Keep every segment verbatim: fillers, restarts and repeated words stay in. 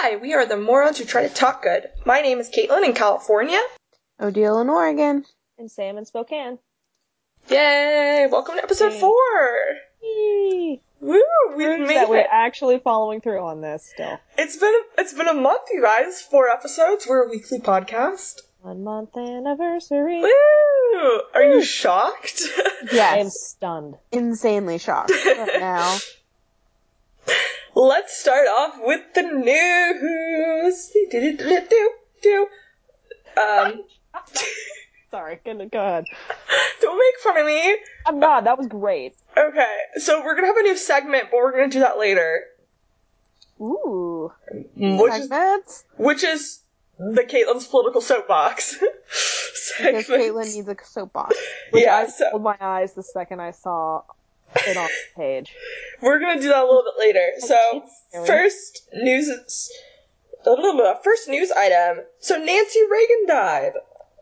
Hi, we are the morons who try to talk good. My name is Caitlin in California. Odile in Oregon. And Sam in Spokane. Yay! Welcome to episode Yay. four! Yay. Woo! We've Proves made that it! we're actually following through on this still. It's been a, it's been a month, you guys. Four episodes. We're a weekly podcast. One month anniversary. Woo! Are Woo. you shocked? Yes. I am stunned. Insanely shocked right now. Let's start off with the news. Do-do-do-do-do. Um, Sorry, go go ahead. don't make fun of me. I'm not, that was great. Okay, so we're gonna have a new segment, but we're gonna do that later. Ooh. Which is, Segments? which is the Caitlin's political soapbox. Because segment. Caitlin needs a soapbox. Which Yeah, I so rolled my eyes the second I saw it on the page. we're gonna do that a little bit later. So, first news is, first news item. So Nancy Reagan died.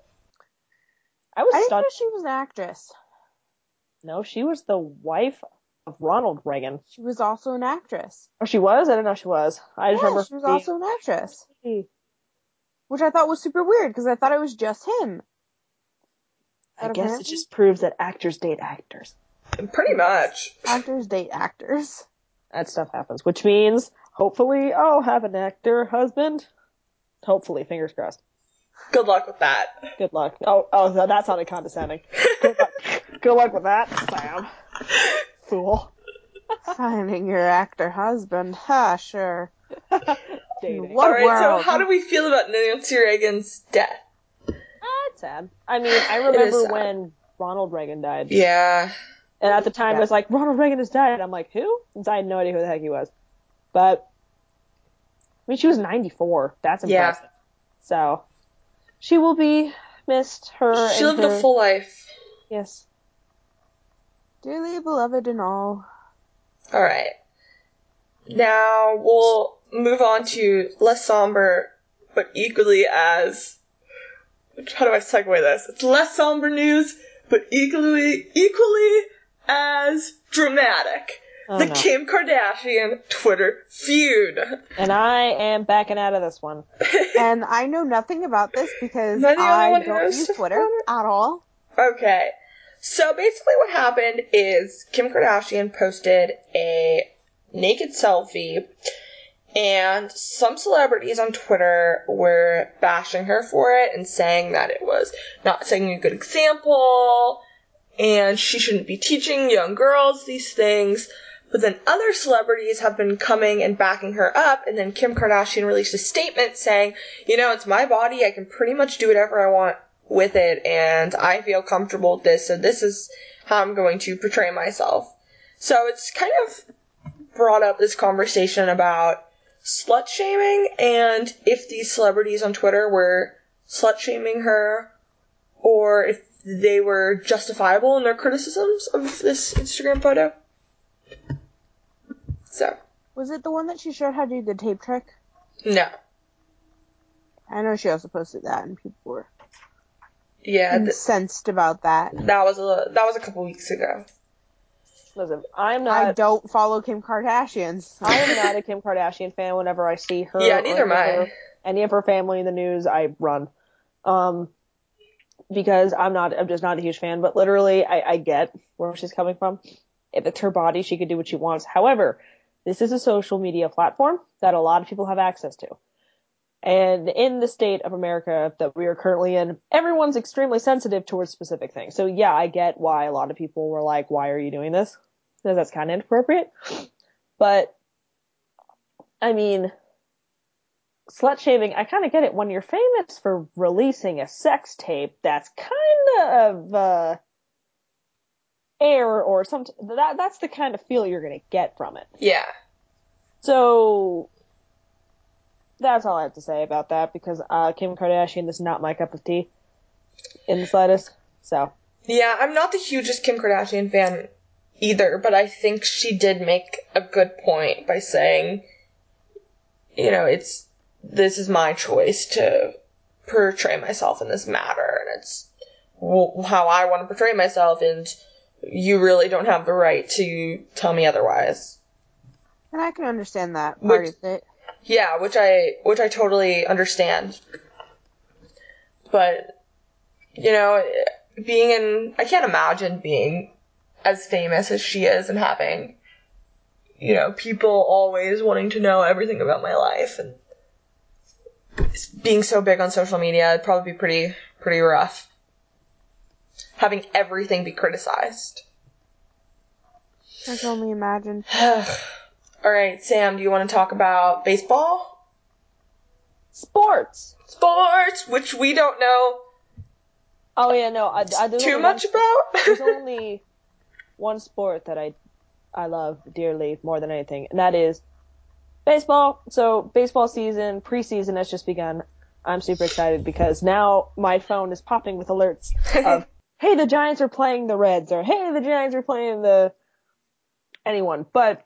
I was I didn't stunned. know she was an actress. No, she was the wife of Ronald Reagan. She was also an actress. Oh, she was? I didn't know she was. I just Yeah, remember she was being- also an actress. Which I thought was super weird, because I thought it was just him. I But guess apparently- it just proves that actors date actors. Pretty much. Actors date actors. That stuff happens, which means hopefully I'll have an actor husband. Hopefully, fingers crossed. Good luck with that. Good luck. Oh, oh, that that sounded condescending. Good luck. Good luck with that, Sam. Fool. Finding your actor husband. Ha, sure. Dating. What Alright, so world? how do we feel about Nancy Reagan's death? Ah, it's sad. I mean, I It is remember sad. when Ronald Reagan died. Yeah. And at the time, Yeah. it was like, Ronald Reagan has died. I'm like, who? Since I had no idea who the heck he was. But, I mean, she was ninety-four. That's Yeah. impressive. So, she will be missed. Her She and lived her... a full life. Yes. Dearly beloved and all. Alright. Now we'll move on to less somber, but equally as... How do I segue this? It's less somber news, but equally equally as dramatic. Oh, the no. Kim Kardashian Twitter feud. And I am backing out of this one. And I know nothing about this because Am I the only I one who don't knows use stuff Twitter about at all. Okay. So basically what happened is Kim Kardashian posted a naked selfie, and some celebrities on Twitter were bashing her for it and saying that it was not setting a good example and she shouldn't be teaching young girls these things. But then other celebrities have been coming and backing her up, and then Kim Kardashian released a statement saying, you know, it's my body, I can pretty much do whatever I want with it, and I feel comfortable with this, so this is how I'm going to portray myself. So it's kind of brought up this conversation about slut-shaming, and if these celebrities on Twitter were slut-shaming her, or if they were justifiable in their criticisms of this Instagram photo. So. Was it the one that she showed how to do the tape trick? No. I know she also posted that, and people were Yeah, th- incensed about that. that was a that was a couple weeks ago. Listen, I'm I not... don't follow Kim Kardashian. So. I am not a Kim Kardashian fan. Whenever I see her Yeah, or neither am any of I. her- any of her family in the news, I run. Um, because I'm not, I'm just not a huge fan, but literally I, I get where she's coming from. If it's her body, she can do what she wants. However, this is a social media platform that a lot of people have access to. And in the state of America that we are currently in, everyone's extremely sensitive towards specific things. So yeah, I get why a lot of people were like, why are you doing this? Because that's kind of inappropriate. But, I mean, slut shaming, I kind of get it. When you're famous for releasing a sex tape, that's kind of, uh, air or some, that, that's the kind of feel you're gonna get from it. Yeah. So, that's all I have to say about that, because, uh, Kim Kardashian is not my cup of tea in the slightest, so. Yeah, I'm not the hugest Kim Kardashian fan either, but I think she did make a good point by saying, you know, it's, this is my choice to portray myself in this matter, and it's w- how I want to portray myself, and you really don't have the right to tell me otherwise. And I can understand that part Which- of it. Yeah, which I which I totally understand. But, you know, being in... I can't imagine being as famous as she is and having, you know, people always wanting to know everything about my life. And being so big on social media, it'd probably be pretty, pretty rough. Having everything be criticized. I can only imagine. Alright, Sam, do you want to talk about baseball? Sports! Sports, which we don't know Oh yeah, no, I, I there's too only much one, about. There's only one sport that I I love dearly more than anything, and that is baseball. So baseball season, preseason has just begun. I'm super excited because now my phone is popping with alerts of, hey, the Giants are playing the Reds, or hey, the Giants are playing the anyone. But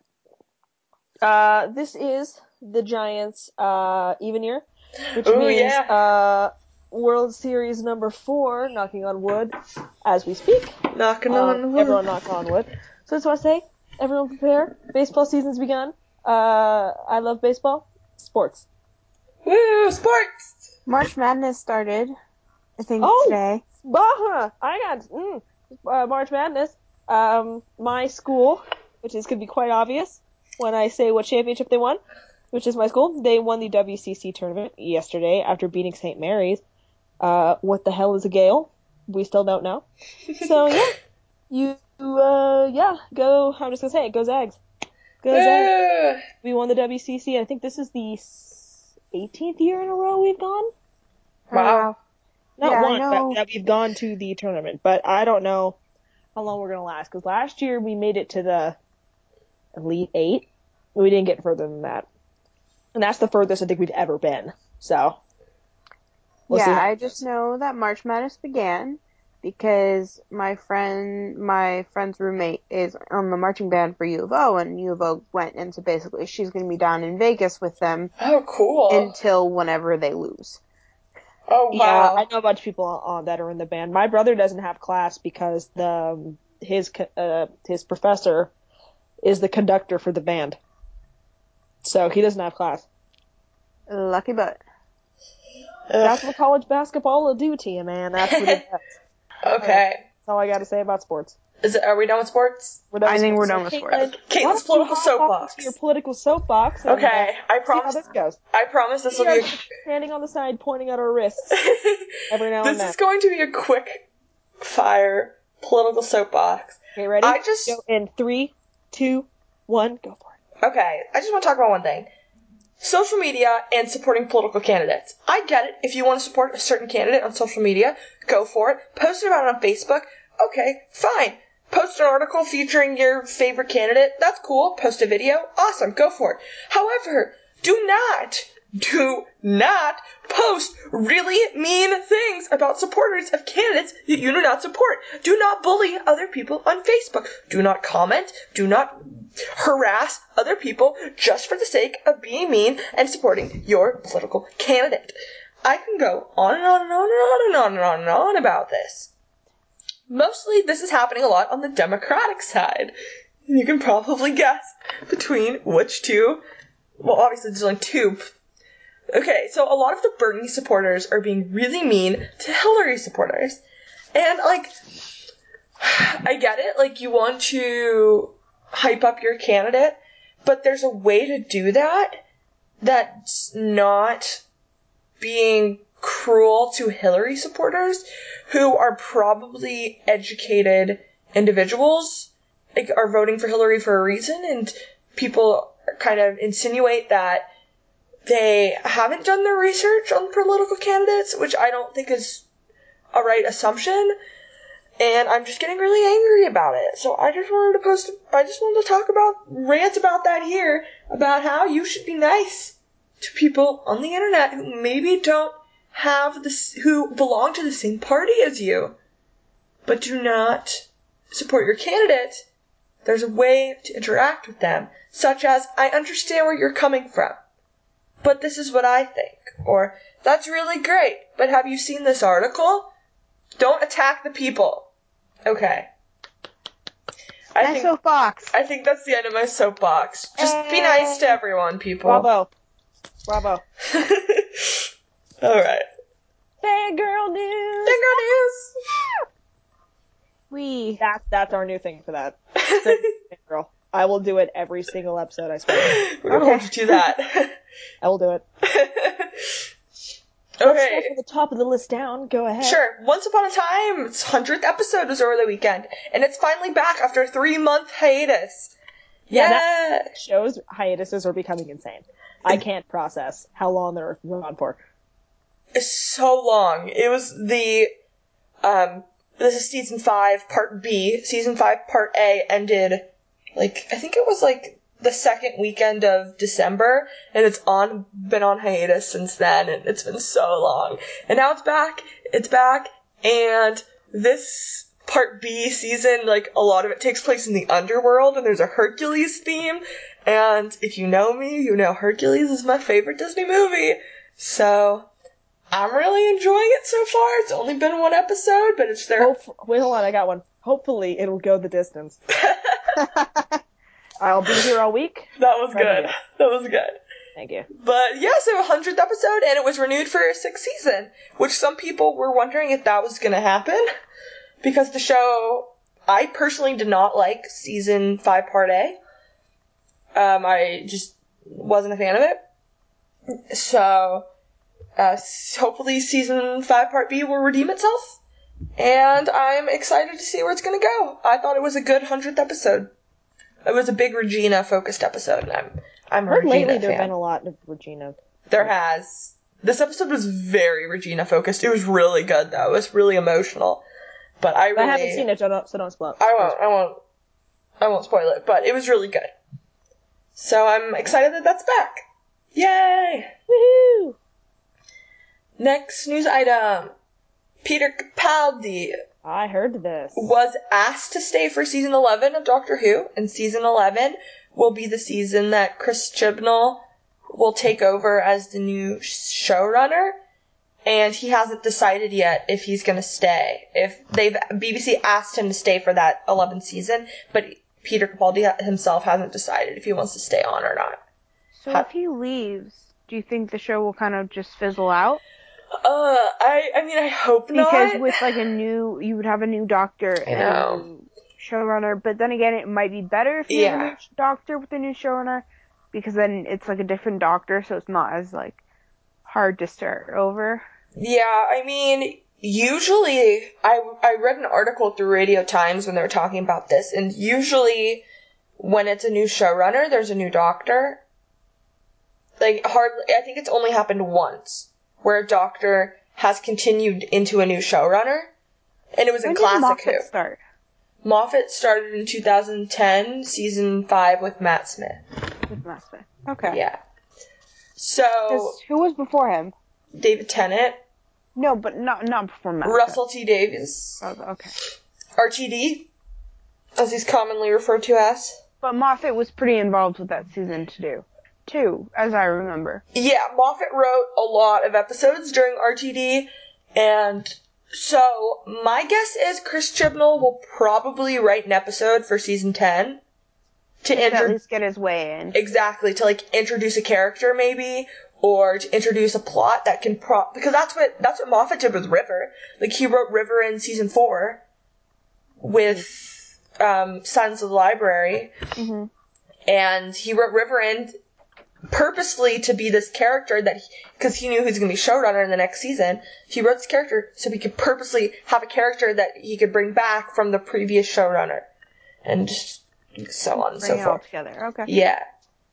uh, this is the Giants' uh, even year, which Ooh, means yeah. uh, World Series number four, knocking on wood, as we speak. Knocking Um, on wood. Everyone knock on wood. So that's what I say. Everyone prepare. Baseball season's begun. Uh, I love baseball. Sports. Woo, sports! March Madness started, I think, Oh! today. Bah! I got mm, uh, March Madness. Um, my school, which is could be quite obvious when I say what championship they won, which is my school. They won the W C C tournament yesterday after beating Saint Mary's. Uh, what the hell is a Gale? We still don't know. So yeah, you uh yeah go. I'm just gonna say it. Go Zags. Go Zags. Woo! We won the W C C. I think this is the eighteenth year in a row we've gone. Wow. Not Yeah, I one, know. but that we've gone to the tournament. But I don't know how long we're gonna last because last year we made it to the Elite Eight. We didn't get further than that, and that's the furthest I think we've ever been. So we'll see Yeah, how I it just goes. know that March Madness began because my friend, my friend's roommate is on the marching band for U of O, and U of O went, and so basically she's going to be down in Vegas with them Oh, cool. until whenever they lose. Oh, Yeah, I wow. know a bunch of people uh, that are in the band. My brother doesn't have class because the um, his co- uh, his professor is the conductor for the band, so he doesn't have class. Lucky butt. That's Ugh. what college basketball will do to you, man. That's what it does. Okay. That's all I got to say about sports. Is it, are we done with sports? We're done I with think sports. we're So, done with sports. Caitlin, Caitlin's why don't you political hop off soapbox. into your political soapbox and uh, Okay, I see how promise. this goes? I promise this will We be are a... standing on the side, pointing at our wrists every now and This then. is going to be a quick fire political soapbox. Okay, ready? I just... Go in three, two, one, go for it. Okay, I just want to talk about one thing. Social media and supporting political candidates. I get it. If you want to support a certain candidate on social media, go for it. Post about it on Facebook. Okay, fine. Post an article featuring your favorite candidate. That's cool. Post a video. Awesome. Go for it. However, do not, do not post really mean things about supporters of candidates that you do not support. Do not bully other people on Facebook. Do not comment. Do not harass other people just for the sake of being mean and supporting your political candidate. I can go on and on and on and on and on and on and on about this. Mostly this is happening a lot on the Democratic side. You can probably guess between which two. Well, obviously there's only two. Okay, so a lot of the Bernie supporters are being really mean to Hillary supporters. And, like, I get it. Like, you want to hype up your candidate, but there's a way to do that that's not being cruel to Hillary supporters who are probably educated individuals, like, are voting for Hillary for a reason, and people kind of insinuate that they haven't done their research on political candidates, which I don't think is a right assumption. And I'm just getting really angry about it. So I just wanted to post, I just wanted to talk about, rant about that here, about how you should be nice to people on the internet who maybe don't have this, who belong to the same party as you, but do not support your candidate. There's a way to interact with them, such as, I understand where you're coming from, but this is what I think. Or, that's really great, but have you seen this article? Don't attack the people. Okay. I My think, soapbox. I think that's the end of my soapbox. Just be nice to everyone, people. Bravo. Bravo. All right. Fangirl news. Fangirl news. We. That that's our new thing for that. Fangirl. I will do it every single episode I spend. We're gonna Okay. hold you to that. I will do it. Let's Okay. start from the top of the list down. Go ahead. Sure. Once Upon a Time, its hundredth episode was over the weekend, and it's finally back after a three-month hiatus. Yeah, Yeah. that shows hiatuses are becoming insane. I can't process how long they're on for. It's so long. It was the, um, this is season five, part B. Season five, part A ended, like, I think it was like the second weekend of December, and it's on, been on hiatus since then, and it's been so long. And now it's back, it's back, and this part B season, like, a lot of it takes place in the underworld, and there's a Hercules theme, and if you know me, you know Hercules is my favorite Disney movie. So, I'm really enjoying it so far. It's only been one episode, but it's there. Hope- Wait, hold on, I got one. Hopefully it'll go the distance. I'll be here all week. That was Ready good. to go. That was good. Thank you. But yeah, so hundredth episode, and it was renewed for a sixth season, which some people were wondering if that was going to happen, because the show, I personally did not like season five, part A. Um, I just wasn't a fan of it. So, uh, hopefully season five, part B will redeem itself, and I'm excited to see where it's going to go. I thought it was a good hundredth episode. It was a big Regina-focused episode, and I'm, I'm a Heard Regina lately there have fan. been a lot of Regina. There has. This episode was very Regina focused. It was really good though. It was really emotional. But I really I haven't seen it, so don't, so don't spoil it. I won't I won't I won't spoil it, but it was really good. So I'm excited that that's back. Yay! Woohoo! Next news item. Peter Capaldi I heard this. was asked to stay for season eleven of Doctor Who, and season eleven will be the season that Chris Chibnall will take over as the new showrunner, and he hasn't decided yet if he's going to stay. If they've B B C asked him to stay for that eleventh season, but Peter Capaldi himself hasn't decided if he wants to stay on or not. So How- if he leaves, do you think the show will kind of just fizzle out? Uh, I I mean I hope Because not. with like a new, you would have a new doctor and know. a new showrunner. But then again, it might be better if you have a Yeah. new sh- doctor with a new showrunner, because then it's like a different doctor, so it's not as like hard to start over. Yeah, I mean, usually, I, I read an article through Radio Times when they were talking about this, and usually when it's a new showrunner, there's a new doctor. Like, hardly, I think it's only happened once, where a doctor has continued into a new showrunner, and it was When in did Classic Moffat Who. start? Moffat started in two thousand ten, season five with Matt Smith. With Moffat. Okay. Yeah. So, 'Cause who was before him? David Tennant, No, but not not before Moffat. Russell T. Davies, Oh, okay. R T D, as he's commonly referred to as. But Moffat was pretty involved with that season too, too, as I remember. Yeah, Moffat wrote a lot of episodes during R T D, and so my guess is Chris Chibnall will probably write an episode for season ten to To at intro- least get his way in. exactly to like introduce a character maybe, or to introduce a plot that can pro because that's what that's what Moffat did with River. Like he wrote River in season four with um, Sons of the Library, hmm and he wrote River in purposely to be this character that because he, he knew he was going to be showrunner in the next season. He wrote this character so he could purposely have a character that he could bring back from the previous showrunner, and just so on and Bring so it all forth. together. Okay. Yeah.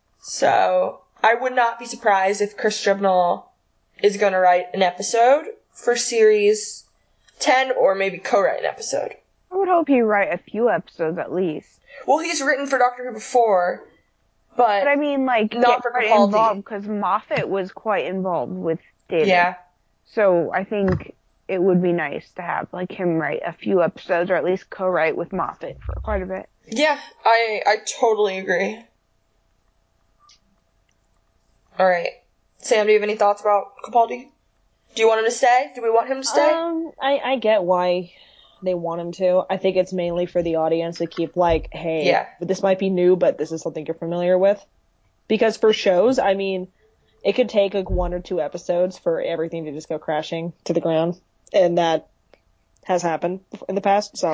So I would not be surprised if Chris Chibnall is going to write an episode for series ten, or maybe co-write an episode. I would hope he write a few episodes at least. Well, he's written for Doctor Who before, but, But I mean, like, Not get for quite Capaldi. involved, because Moffat was quite involved with David. yeah. So I think it would be nice to have, like, him write a few episodes, or at least co-write with Moffat for quite a bit. Yeah, I I totally agree. Alright. Sam, do you have any thoughts about Capaldi? Do you want him to stay? Do we want him to stay? Um, I, I get why they want him to. I think it's mainly for the audience to keep like, hey, Yeah. this might be new, but this is something you're familiar with. Because for shows, I mean, it could take like one or two episodes for everything to just go crashing to the ground, and that has happened in the past, so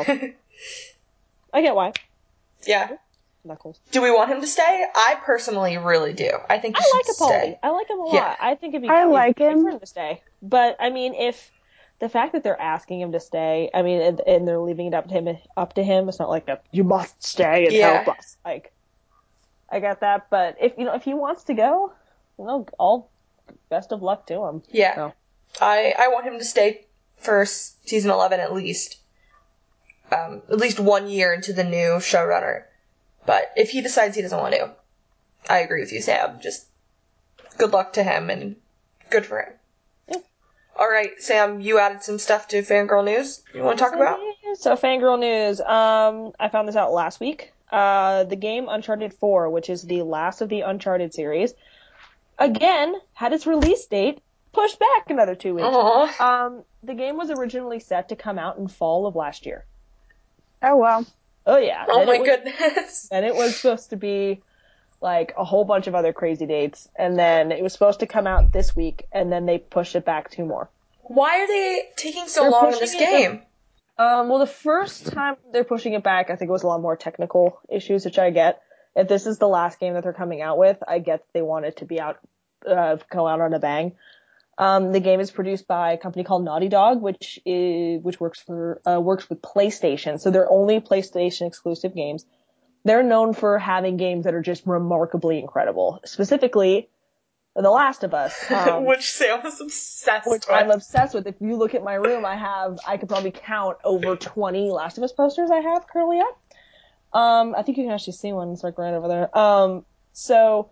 I get why. Yeah. Knuckles. Do we want him to stay? I personally really do. I think he I should like stay. Capaldi. I like him a lot. Yeah. I think it'd be I it'd like be great him. for him to stay. But I mean, if the fact that they're asking him to stay, I mean, and, and they're leaving it up to him, up to him, it's not like a, you must stay and Yeah. help us. Like, I get that. But if you know, if he wants to go, you know, all best of luck to him. Yeah. So. I I want him to stay for season eleven at least. Um, at least one year into the new showrunner. But if he decides he doesn't want to, I agree with you, Sam. Just good luck to him and good for him. Yeah. All right, Sam, you added some stuff to Fangirl News. You want to talk about? So, Fangirl News. Um, I found this out last week. Uh, the game Uncharted four, which is the last of the Uncharted series, again had its release date pushed back another two weeks. Aww. Um, the game was originally set to come out in fall of last year. Oh, well. Oh, yeah. Oh, and my it was, goodness. And it was supposed to be, like, a whole bunch of other crazy dates. And then it was supposed to come out this week, and then they pushed it back two more. Why are they taking so They're long in this pushing it- game? Um, well, the first time they're pushing it back, I think it was a lot more technical issues, which I get. If this is the last game that they're coming out with, I get that they want it to be out, uh, go out on a bang. Um, the game is produced by a company called Naughty Dog, which is, which works for, uh, works with PlayStation. So they're only PlayStation exclusive games. They're known for having games that are just remarkably incredible. Specifically, The Last of Us. Um, which Sam is obsessed which with. I'm obsessed with. If you look at my room, I have, I could probably count over twenty Last of Us posters I have currently up. Um, I think you can actually see one. It's like right over there. Um, so,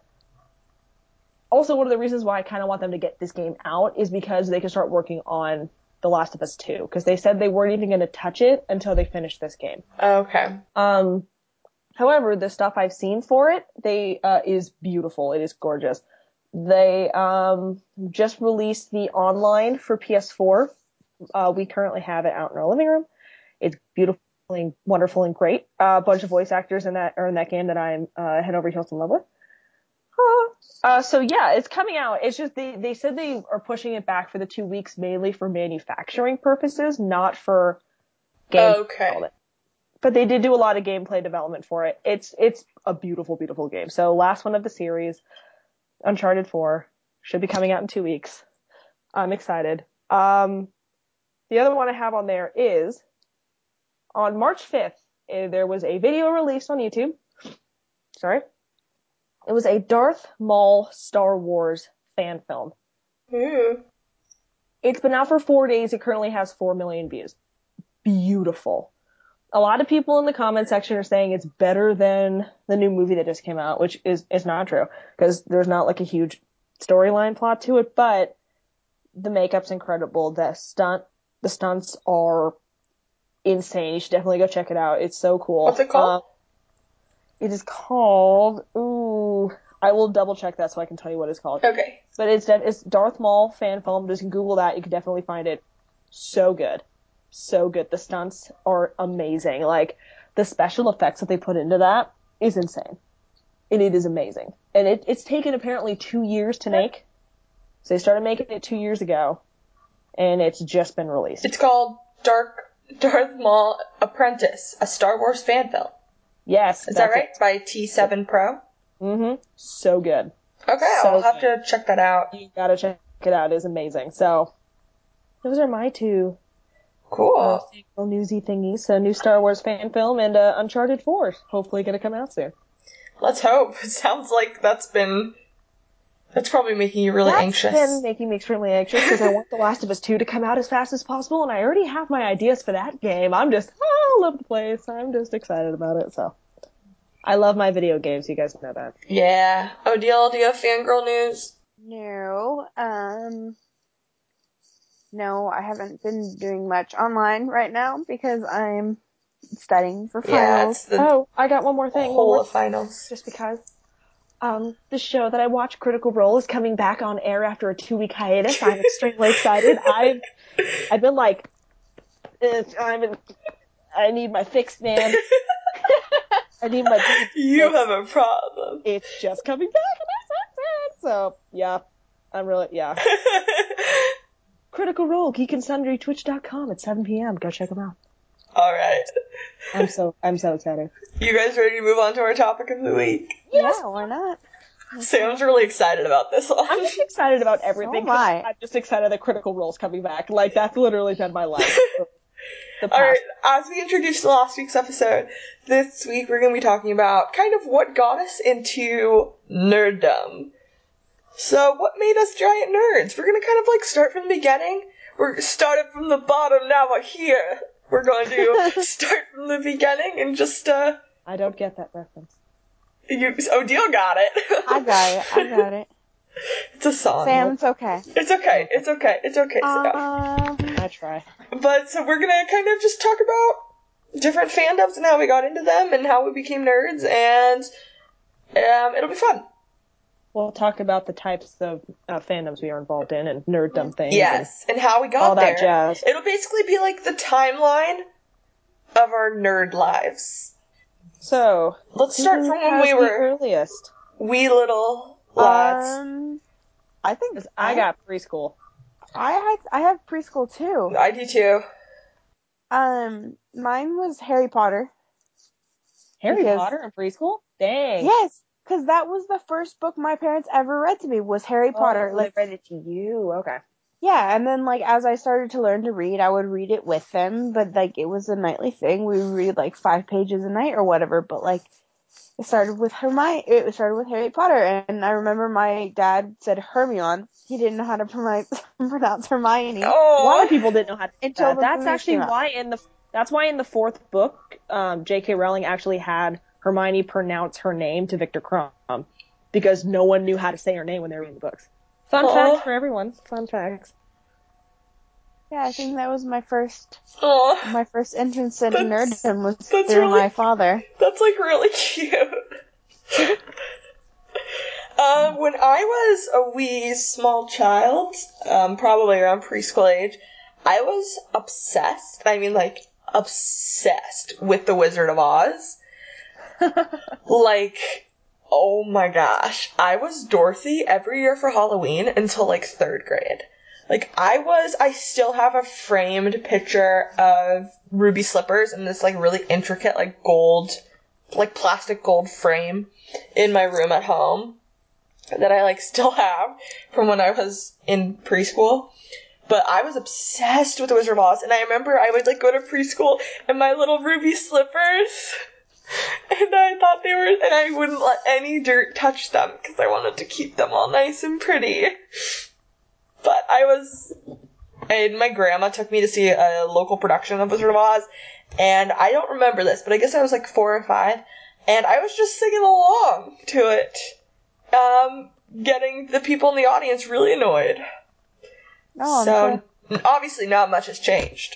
also one of the reasons why I kind of want them to get this game out is because they can start working on The Last of Us two. Because they said they weren't even going to touch it until they finished this game. Okay. Um, however, the stuff I've seen for it, they, uh, is beautiful. It is gorgeous. They, um, just released the online for P S four. Uh, we currently have it out in our living room. It's beautiful and wonderful and great. Uh, a bunch of voice actors in that, are in that game that I'm, uh, head over heels in love with. Uh, so yeah, it's coming out. It's just, they, they said they are pushing it back for the two weeks mainly for manufacturing purposes, not for game. Okay. But they did do a lot of gameplay development for it. It's, it's a beautiful, beautiful game. So last one of the series, Uncharted four, should be coming out in two weeks. I'm excited. Um, the other one I have on there is, on March fifth, uh, there was a video released on YouTube. Sorry. It was a Darth Maul Star Wars fan film. Ooh. It's been out for four days. It currently has four million views. Beautiful. A lot of people in the comment section are saying it's better than the new movie that just came out, which is, is not true. Because there's not like a huge storyline plot to it, but the makeup's incredible. The stunt, the stunts are insane. You should definitely go check it out. It's so cool. What's it called? Um, it is called, ooh, I will double check that so I can tell you what it's called. Okay. But it's, it's Darth Maul fan film. Just Google that. You can definitely find it. So good. So good. The stunts are amazing. Like, the special effects that they put into that is insane. And it is amazing. And it, it's taken apparently two years to make. So they started making it two years ago. And it's just been released. It's called Dark Darth Maul Apprentice, a Star Wars fan film. Yes. Is that right? It. By T seven Pro? Mm-hmm. So good. Okay, so I'll have good. to check that out. You gotta check it out. It is amazing. So, those are my two Cool. Uh, newsy thingies. So, new Star Wars fan film and uh, Uncharted four. Hopefully gonna come out soon. Let's hope. It sounds like that's been... That's probably making you really that's anxious. That's been making me extremely anxious because I want The Last of Us two to come out as fast as possible, and I already have my ideas for that game. I'm just all over the place. I'm just excited about it, so... I love my video games, you guys know that. Yeah. Odile, do you have fangirl news? No, um... No, I haven't been doing much online right now because I'm studying for finals. Yeah, it's the oh, I got one more thing. whole one more of finals. Just because. Um, the show that I watch, Critical Role, is coming back on air after a two-week hiatus. I'm extremely excited. I've, I've been like, uh, I've been, I need my fix, man. I need my You fix. have a problem. It's just coming back, and I'm so sad. So, yeah. I'm really, yeah. Critical Role, Geek and Sundry, twitch dot com at seven p.m. Go check them out. All right. I'm so, I'm so excited. You guys ready to move on to our topic of the week? Yes. Yeah, why not? Sam's really excited about this one. I'm just excited about everything. So am I. I'm just excited that Critical Role's coming back. Like, that's literally been my life. The past. Alright, as we introduced in last week's episode, this week we're going to be talking about kind of what got us into nerddom. So, what made us giant nerds? We're going to kind of like start from the beginning. We're started from the bottom, now we're here. We're going to start from the beginning and just, uh... I don't get that reference. You, Odile got it. I got it, I got it. It's a song. Sam, it's okay. It's okay, it's okay, it's okay, Sam. Uh, I try. But, so we're gonna kind of just talk about different fandoms and how we got into them and how we became nerds, and um, it'll be fun. We'll talk about the types of uh, fandoms we are involved in and nerddom things. Yes, and, and how we got all there. That jazz. It'll basically be like the timeline of our nerd lives. So, let's start who from when has we the were earliest. wee little lads. Um, I think I got preschool. I had, I have preschool too. I do too. Um, mine was Harry Potter. Harry Because- Potter in preschool? Dang. Yes, because that was the first book my parents ever read to me was Harry Potter. Oh, Like, they read it to you. Okay. yeah, and then like as I started to learn to read, I would read it with them, but like it was a nightly thing. We would read like five pages a night or whatever, but like it started with Hermione. It started with Harry Potter, and I remember my dad said Hermione. He didn't know how to pronounce pronounce Hermione. Oh, A lot of people didn't know how to do Until that. the That's movies actually came out. why in the that's why in the fourth book, um, J K. Rowling actually had Hermione pronounce her name to Victor Crumb because no one knew how to say her name when they were reading the books. Fun Aw. facts for everyone. Fun facts. Yeah, I think that was my first Aw, my first entrance into That's- nerddom was that's through really- my father. that's like really cute. Um, when I was a wee small child, um, probably around preschool age, I was obsessed, I mean like, obsessed with The Wizard of Oz. Like, oh my gosh. I was Dorothy every year for Halloween until like third grade. Like, I was, I still have a framed picture of Ruby Slippers in this like really intricate like gold, like plastic gold frame in my room at home. That I, like, still have from when I was in preschool. But I was obsessed with The Wizard of Oz, and I remember I would, like, go to preschool in my little ruby slippers, and I thought they were, and I wouldn't let any dirt touch them, because I wanted to keep them all nice and pretty. But I was, and my grandma took me to see a local production of Wizard of Oz, and I don't remember this, but I guess I was, like, four or five, and I was just singing along to it. Um, getting the people in the audience really annoyed. Oh, I'm so, sure. obviously not much has changed.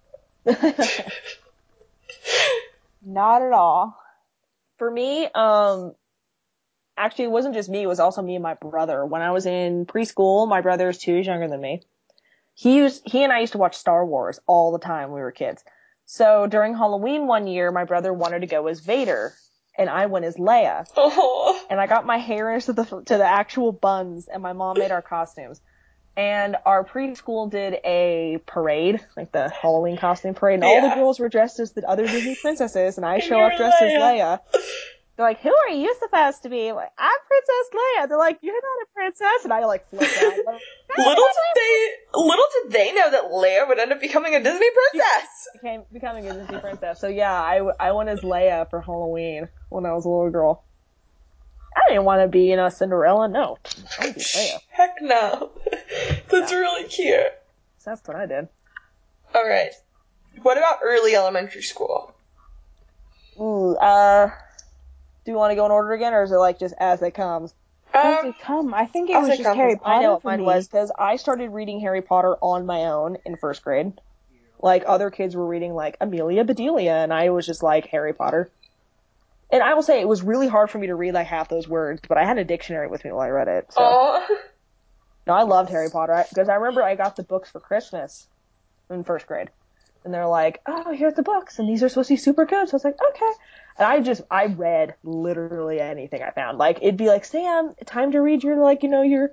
Not at all. For me, um, actually it wasn't just me, it was also me and my brother. When I was in preschool, my brother is two years younger than me. He used, he and I used to watch Star Wars all the time when we were kids. So during Halloween one year, my brother wanted to go as Vader, and I went as Leia. Oh. And I got my hair into the to the actual buns, and my mom made our costumes. And our preschool did a parade, like the Halloween costume parade, and all Yeah. the girls were dressed as the other Disney princesses, and I And show you're up dressed as Leia. Leia. They're like, "Who are you supposed to be?" I'm like, "I'm Princess Leia." They're like, "You're not a princess," and I like flip out. Like, Little did they, little did they know that Leia would end up becoming a Disney princess. became becoming a Disney princess. So yeah, I, I went as Leia for Halloween when I was a little girl. I didn't want to be, you know, Cinderella. No, I want to be Leia. Heck no. That's Yeah. really cute. So that's what I did. Alright. What about early elementary school? Ooh, uh, do you want to go in order again, or is it like just as it comes? As Um, it come, I think it as was it just comes. Harry Potter I know what for mine me. was, because I started reading Harry Potter on my own in first grade. Like, other kids were reading, like, Amelia Bedelia, and I was just like, Harry Potter. And I will say, it was really hard for me to read, like, half those words, but I had a dictionary with me while I read it, so. Aw. No, I loved Harry Potter, because I, I remember I got the books for Christmas in first grade. And they're like, oh, here's the books, and these are supposed to be super good. So I was like, okay. And I just, I read literally anything I found. Like, it'd be like, Sam, time to read your, like, you know, your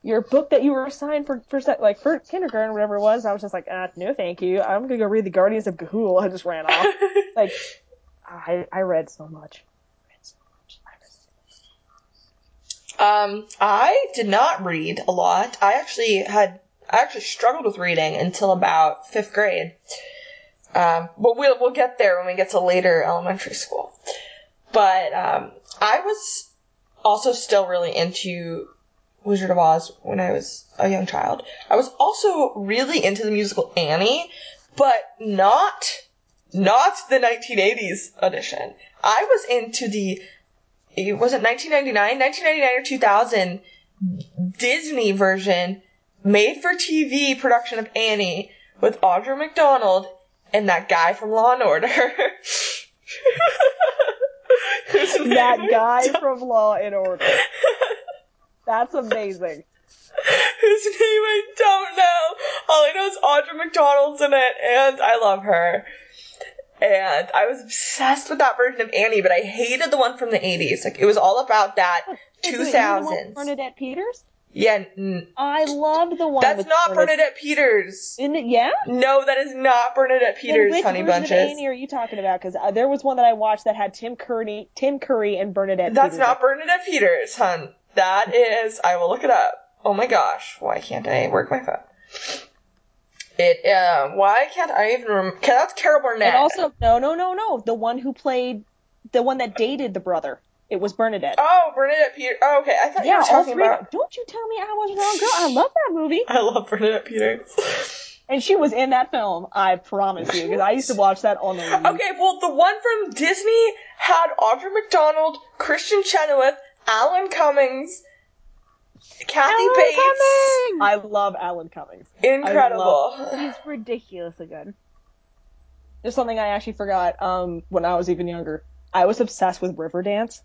your book that you were assigned for, for like, for kindergarten or whatever it was. I was just like, ah, no thank you. I'm gonna go read the Guardians of Ga'Hoole. I just ran off. Like, I, I read so much. I read so much. I read so much. Um, I did not read a lot. I actually had, I actually struggled with reading until about fifth grade. Um, but we'll, we'll get there when we get to later elementary school. But, um, I was also still really into Wizard of Oz when I was a young child. I was also really into the musical Annie, but not, not the nineteen eighties edition. I was into the, it was it nineteen ninety-nine? nineteen ninety-nine or two thousand Disney version, made for T V production of Annie with Audra McDonald and that guy from Law and Order. That guy from Law and Order. That's amazing. Whose name I don't know. All I know is Audra McDonald's in it, and I love her. And I was obsessed with that version of Annie, but I hated the one from the eighties. Like, it was all about that two thousands. Bernadette Peters? Yeah. N- I loved the one That's with not Bernadette, Bernadette Peters. In it, yeah? No, that is not Bernadette Peters, Then which Honey version Bunches. of Annie are you talking about? Because uh, there was one that I watched that had Tim Curry, Tim Curry and Bernadette That's Peters. not Bernadette Peters, hun. That is, I will look it up. Oh my gosh, why can't I work my phone? It, uh, why can't I even remember? That's Carol Burnett. And also, no, no, no, no, the one who played, the one that dated the brother. It was Bernadette. Oh, Bernadette Peters. Oh, okay. I thought yeah, you were talking all three. about... Don't you tell me I was wrong, girl. I love that movie. I love Bernadette Peters. And she was in that film, I promise you, because I used to watch that on the Wii. Okay, well, the one from Disney had Audra McDonald, Christian Chenoweth, Alan Cummings, Kathy Alan Bates. Cummings! I love Alan Cummings. Incredible. Love... He's ridiculously good. There's something I actually forgot um, when I was even younger. I was obsessed with Riverdance.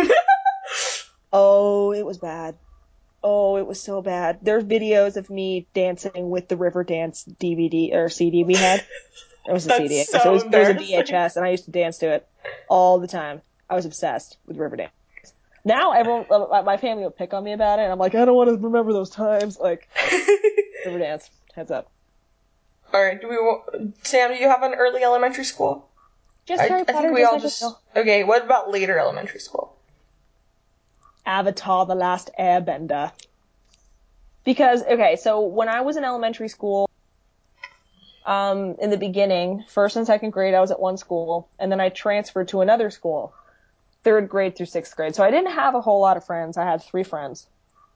Oh, it was bad. Oh, it was so bad. There's videos of me dancing with the Riverdance D V D or C D we had. It was a That's C D. so So it, was, it was a embarrassing. V H S, and I used to dance to it all the time. I was obsessed with Riverdance. Now everyone, my family will pick on me about it, and I'm like, I don't want to remember those times. Like, Riverdance, heads up. Alright, do we, Sam, do you have an early elementary school? Just I, Harry I Potter, think we just all like just, a- okay, what about later elementary school? Avatar: The Last Airbender. Because, okay, so when I was in elementary school, um, in the beginning, first and second grade, I was at one school, and then I transferred to another school, third grade through sixth grade. So I didn't have a whole lot of friends. I had three friends.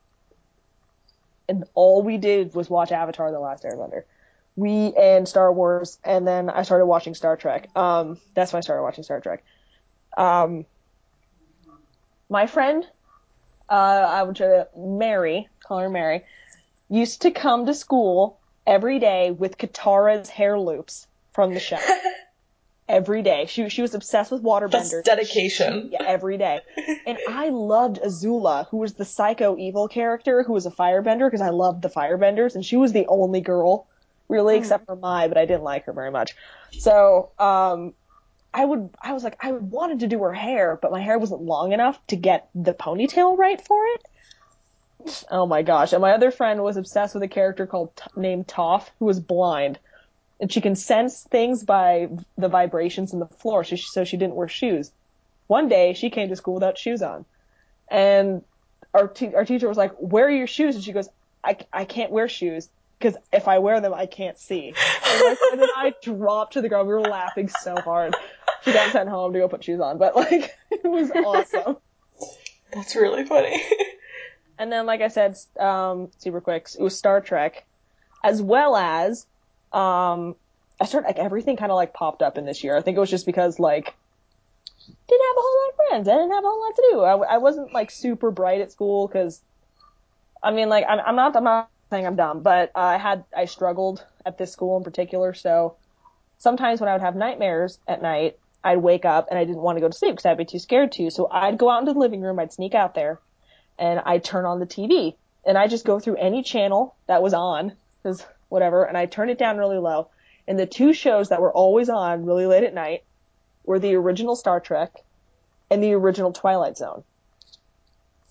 And all we did was watch Avatar: The Last Airbender. We, and Star Wars, and then I started watching Star Trek. Um, that's when I started watching Star Trek. Um, my friend, uh, I would say Mary, call her Mary, used to come to school every day with Katara's hair loops from the show. Every day. She she was obsessed with waterbenders. That's dedication. Yeah, every day. And I loved Azula, who was the psycho evil character, who was a firebender, because I loved the firebenders, and she was the only girl, really, mm. except for Mai, but I didn't like her very much. So, um, I would, I was like, I wanted to do her hair, but my hair wasn't long enough to get the ponytail right for it. Oh my gosh. And my other friend was obsessed with a character called, named Toph, who was blind. And she can sense things by the vibrations in the floor, so she, so she didn't wear shoes. One day, she came to school without shoes on. And our, te- our teacher was like, where are your shoes? And she goes, I, I can't wear shoes, because if I wear them, I can't see. And my friend and I dropped to the ground. We were laughing so hard. She got sent home to go put shoes on, but, like, it was awesome. That's really funny. And then, like I said, um, super quick, it was Star Trek, as well as, um, I started, like, everything kind of, like, popped up in this year. I think it was just because, like, didn't have a whole lot of friends. I didn't have a whole lot to do. I, I wasn't, like, super bright at school, because, I mean, like, I'm, I'm not, I'm not saying I'm dumb, but uh, I had, I struggled at this school in particular, so sometimes when I would have nightmares at night, I'd wake up and I didn't want to go to sleep because I'd be too scared to, so I'd go out into the living room, I'd sneak out there, and I'd turn on the T V, and I'd just go through any channel that was on, because whatever, and I'd turn it down really low, and the two shows that were always on really late at night were the original Star Trek and the original Twilight Zone.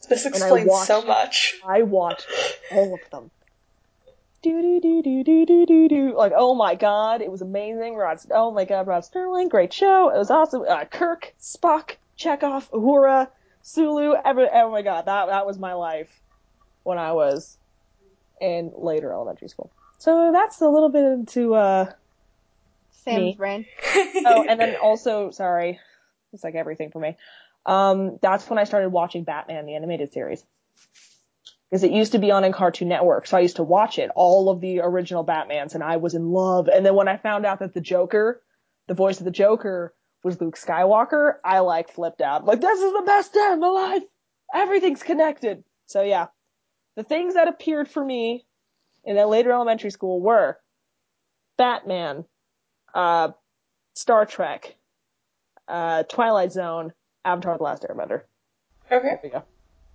This And I explains watched, so much. I watched all of them. Do do do do do do do do. Like, oh my god, it was amazing. Rod, oh my god, Rod Sterling, great show. It was awesome. Uh, Kirk, Spock, Chekhov, Uhura, Sulu. Every, oh my god, that that was my life when I was in later elementary school. So that's a little bit into uh. Sam's Me. brain. Oh, and then also, sorry, it's like everything for me. Um, that's when I started watching Batman, the animated series. Because it used to be on in Cartoon Network, so I used to watch it, all of the original Batmans, and I was in love. And then when I found out that the Joker, the voice of the Joker, was Luke Skywalker, I like flipped out. Like, this is the best day of my life! Everything's connected! So yeah, the things that appeared for me in that later elementary school were Batman, uh, Star Trek, uh, Twilight Zone, Avatar: The Last Airbender. Okay. There we go.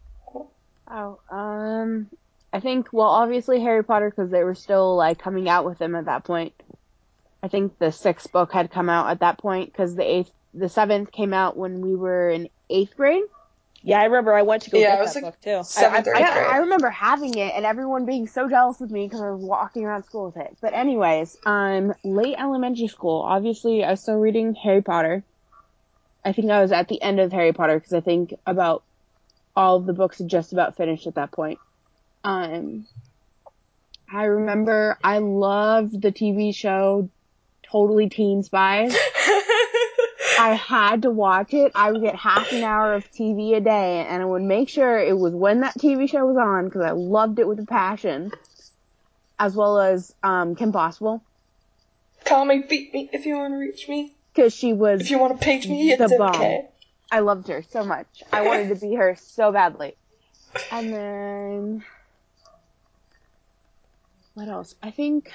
Oh, um, I think, well, obviously Harry Potter, because they were still, like, coming out with them at that point. I think the sixth book had come out at that point, because the eighth, the seventh came out when we were in eighth grade. Yeah, I remember I went to go Yeah, get it was that like book too. seventh I, or I, eighth Yeah, grade. I remember having it and everyone being so jealous of me because I was walking around school with it. But anyways, um, late elementary school, obviously I was still reading Harry Potter. I think I was at the end of Harry Potter because I think about all of the books had just about finished at that point. Um, I remember I loved the T V show Totally Teen Spies. I had to watch it. I would get half an hour of T V a day, and I would make sure it was when that T V show was on, because I loved it with a passion, as well as um, Kim Possible. Call me, beat me if you want to reach me. Because she was If you want to page me, the it's bomb. okay. I loved her so much. I wanted to be her so badly. And then... what else? I think...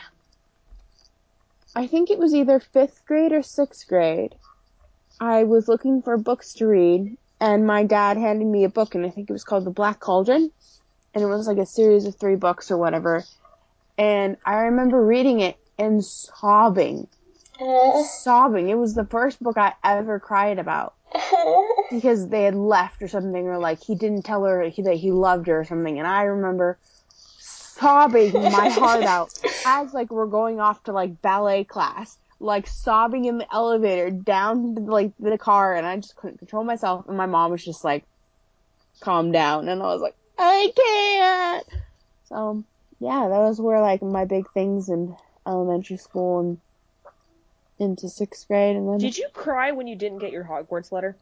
I think it was either fifth grade or sixth grade. I was looking for books to read, and my dad handed me a book, and I think it was called The Black Cauldron, and it was like a series of three books or whatever, and I remember reading it and sobbing. Aww. Sobbing. It was the first book I ever cried about, Aww. because they had left or something, or like he didn't tell her that he, that he loved her or something, and I remember sobbing my heart out as like we're going off to like ballet class. Like sobbing in the elevator down to like the car, and I just couldn't control myself, and my mom was just like, calm down, and I was like, I can't. So yeah, those were like my big things in elementary school and into sixth grade, and then Did you cry when you didn't get your Hogwarts letter?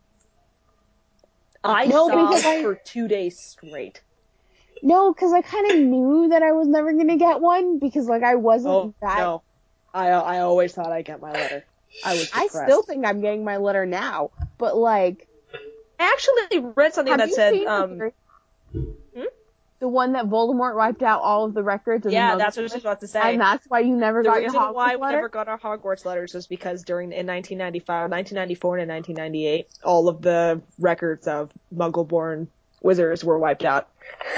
I No, sobbed because I- for two days straight. no, because I kind of knew that I was never gonna get one, because like I wasn't Oh that. no, I I always thought I'd get my letter. I was I depressed. still think I'm getting my letter now, but like, I actually read something have that you said, seen um, the, hmm? the one that Voldemort wiped out all of the records? Of yeah, the that's what I was about to say. and that's why you never The got your reason Hogwarts why we letter? never got our Hogwarts letters was because during in nineteen ninety-five, nineteen ninety-four, and nineteen ninety-eight, all of the records of Muggle-born wizards were wiped out.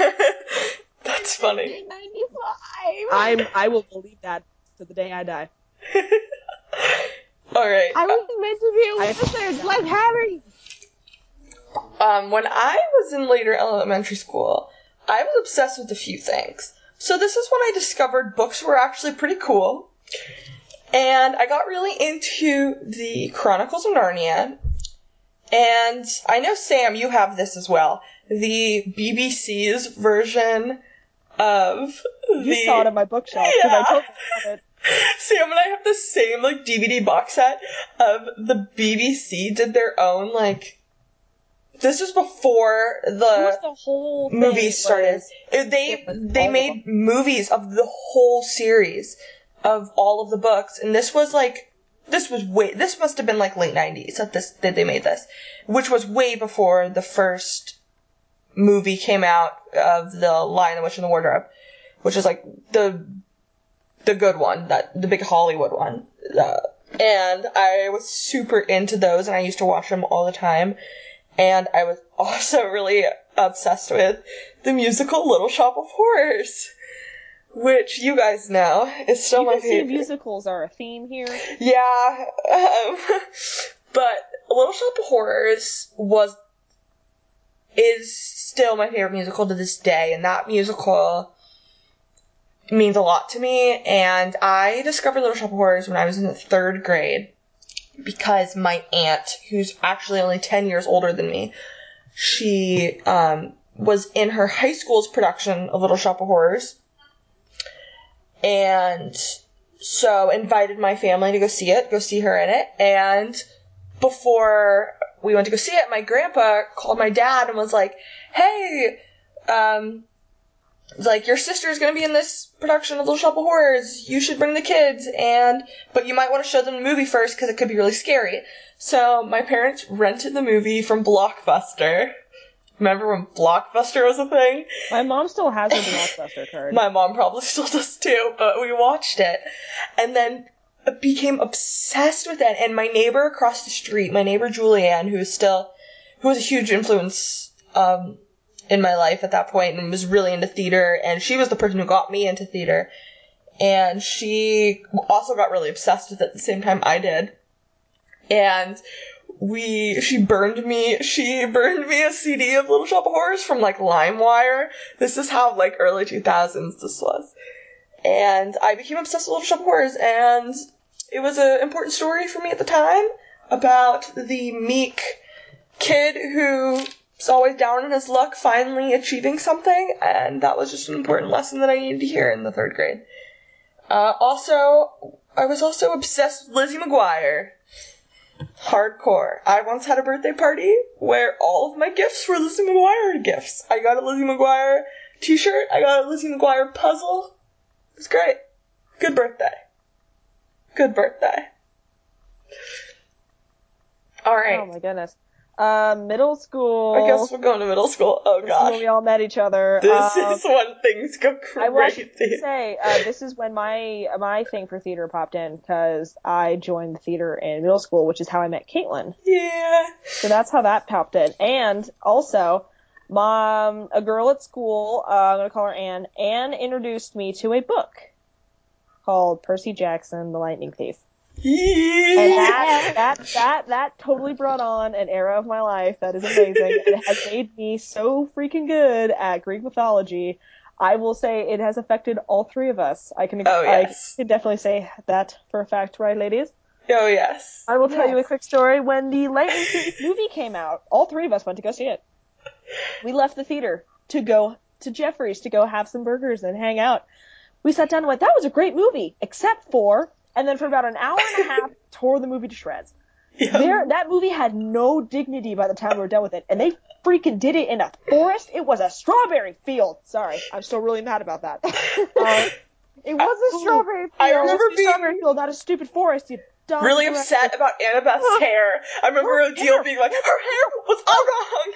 That's funny. nineteen ninety-five. I'm I will believe that to the day I die. Alright. I was meant to be a I- wizard, like Harry. Um, when I was in later elementary school, I was obsessed with a few things. So this is when I discovered books were actually pretty cool. And I got really into the Chronicles of Narnia. And I know, Sam, you have this as well. The B B C's version of You the... saw it on my bookshelf because Yeah. I totally have it. Sam and I have the same, like, D V D box set of the B B C did their own, like... This was before It was the the whole thing. movies It started. was- It- they it was they all of made movies of the whole series of all of the books, and this was like this was way this must have been like late nineties that this that they made this, which was way before the first movie came out of the Lion, the Witch, and the Wardrobe, which is like the the good one, that the big Hollywood one. Uh, and I was super into those, and I used to watch them all the time. And I was also really obsessed with the musical Little Shop of Horrors, which you guys know is still You my can see favorite. musicals are a theme here. Yeah, um, but Little Shop of Horrors was is still my favorite musical to this day, and that musical means a lot to me. And I discovered Little Shop of Horrors when I was in the third grade because my aunt, who's actually only ten years older than me, she um, was in her high school's production of Little Shop of Horrors, and so invited my family to go see it, go see her in it. And before we went to go see it, my grandpa called my dad and was like, hey, um, like, your sister's gonna be in this production of Little Shop of Horrors. You should bring the kids, and, but you might want to show them the movie first because it could be really scary. So my parents rented the movie from Blockbuster. Remember when Blockbuster was a thing? My mom still has her Blockbuster card. My mom probably still does too, but we watched it. And then became obsessed with it. And my neighbor across the street, my neighbor Julianne, who is still, who was a huge influence um, in my life at that point and was really into theater. And she was the person who got me into theater. And she also got really obsessed with it at the same time I did. And we, she burned me, she burned me a C D of Little Shop of Horrors from, like, LimeWire. This is how, like, early two thousands this was. And I became obsessed with Little Shop of Horrors, and it was an important story for me at the time about the meek kid who's always down in his luck finally achieving something, and that was just an important lesson that I needed to hear in the third grade. Uh, also, I was also obsessed with Lizzie McGuire. Hardcore. I once had a birthday party where all of my gifts were Lizzie McGuire gifts. I got a Lizzie McGuire t-shirt, I got a Lizzie McGuire puzzle. It was great. Good birthday. Good birthday. Alright. Oh my goodness. Uh, middle school. I guess we're going to middle school. Oh This gosh. is when we all met each other. This um, is when things go crazy. I was to say, uh, this is when my my thing for theater popped in, because I joined the theater in middle school, which is how I met Caitlin. Yeah. So that's how that popped in. And also, mom, a girl at school, uh, I'm going to call her Anne, Anne introduced me to a book called Percy Jackson, the Lightning Thief. Yeah. And that, that, that, that totally brought on an era of my life that is amazing. And it has made me so freaking good at Greek mythology. I will say it has affected all three of us. I can, Oh, yes. I can definitely say that for a fact, right, ladies? Oh, yes. I will tell Yes. you a quick story. When the Lightning Thief movie came out, all three of us went to go see it. We left the theater to go to Jeffrey's to go have some burgers and hang out. We sat down and went, that was a great movie, except for... And then for about an hour and a half, tore the movie to shreds. Yeah. There, that movie had no dignity by the time we were done with it. And they freaking did it in a forest. It was a strawberry field. Sorry, I'm still really mad about that. Uh, It was a strawberry field. I remember It was a being strawberry field, not a stupid forest, you dumb really director. upset about Annabeth's hair. I remember Her Odile hair. being like, her hair was all wrong.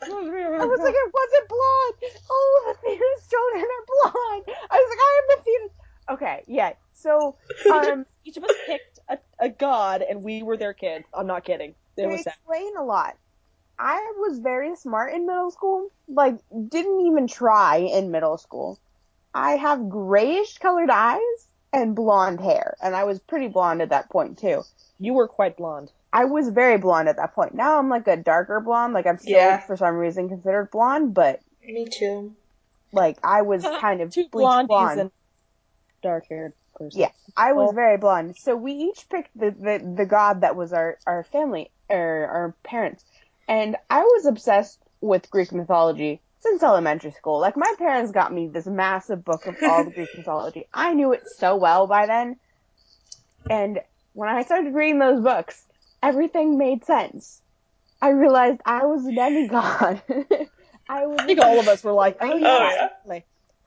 I was like, it wasn't blonde. All of the theaters shown in are blonde. I was like, I am the theater. Okay, yeah. So, um, Each of us picked a, a god, and we were their kids. I'm not kidding. It they was sad. explain a lot. I was very smart in middle school. Like, didn't even try in middle school. I have grayish colored eyes and blonde hair, and I was pretty blonde at that point too. You were quite blonde. I was very blonde at that point. Now I'm like a darker blonde. Like I'm still Yeah. for some reason considered blonde, but Me too. like I was kind of Two bleach blondies blonde. and dark-haired person. Yeah, I was Well- very blonde. So we each picked the, the, the god that was our, our family, or our parents. And I was obsessed with Greek mythology since elementary school. Like, my parents got me this massive book of all the Greek mythology. I knew it so well by then. And when I started reading those books, everything made sense. I realized I was a demigod. I was I think all of us were like, oh yeah. Oh, yeah. definitely.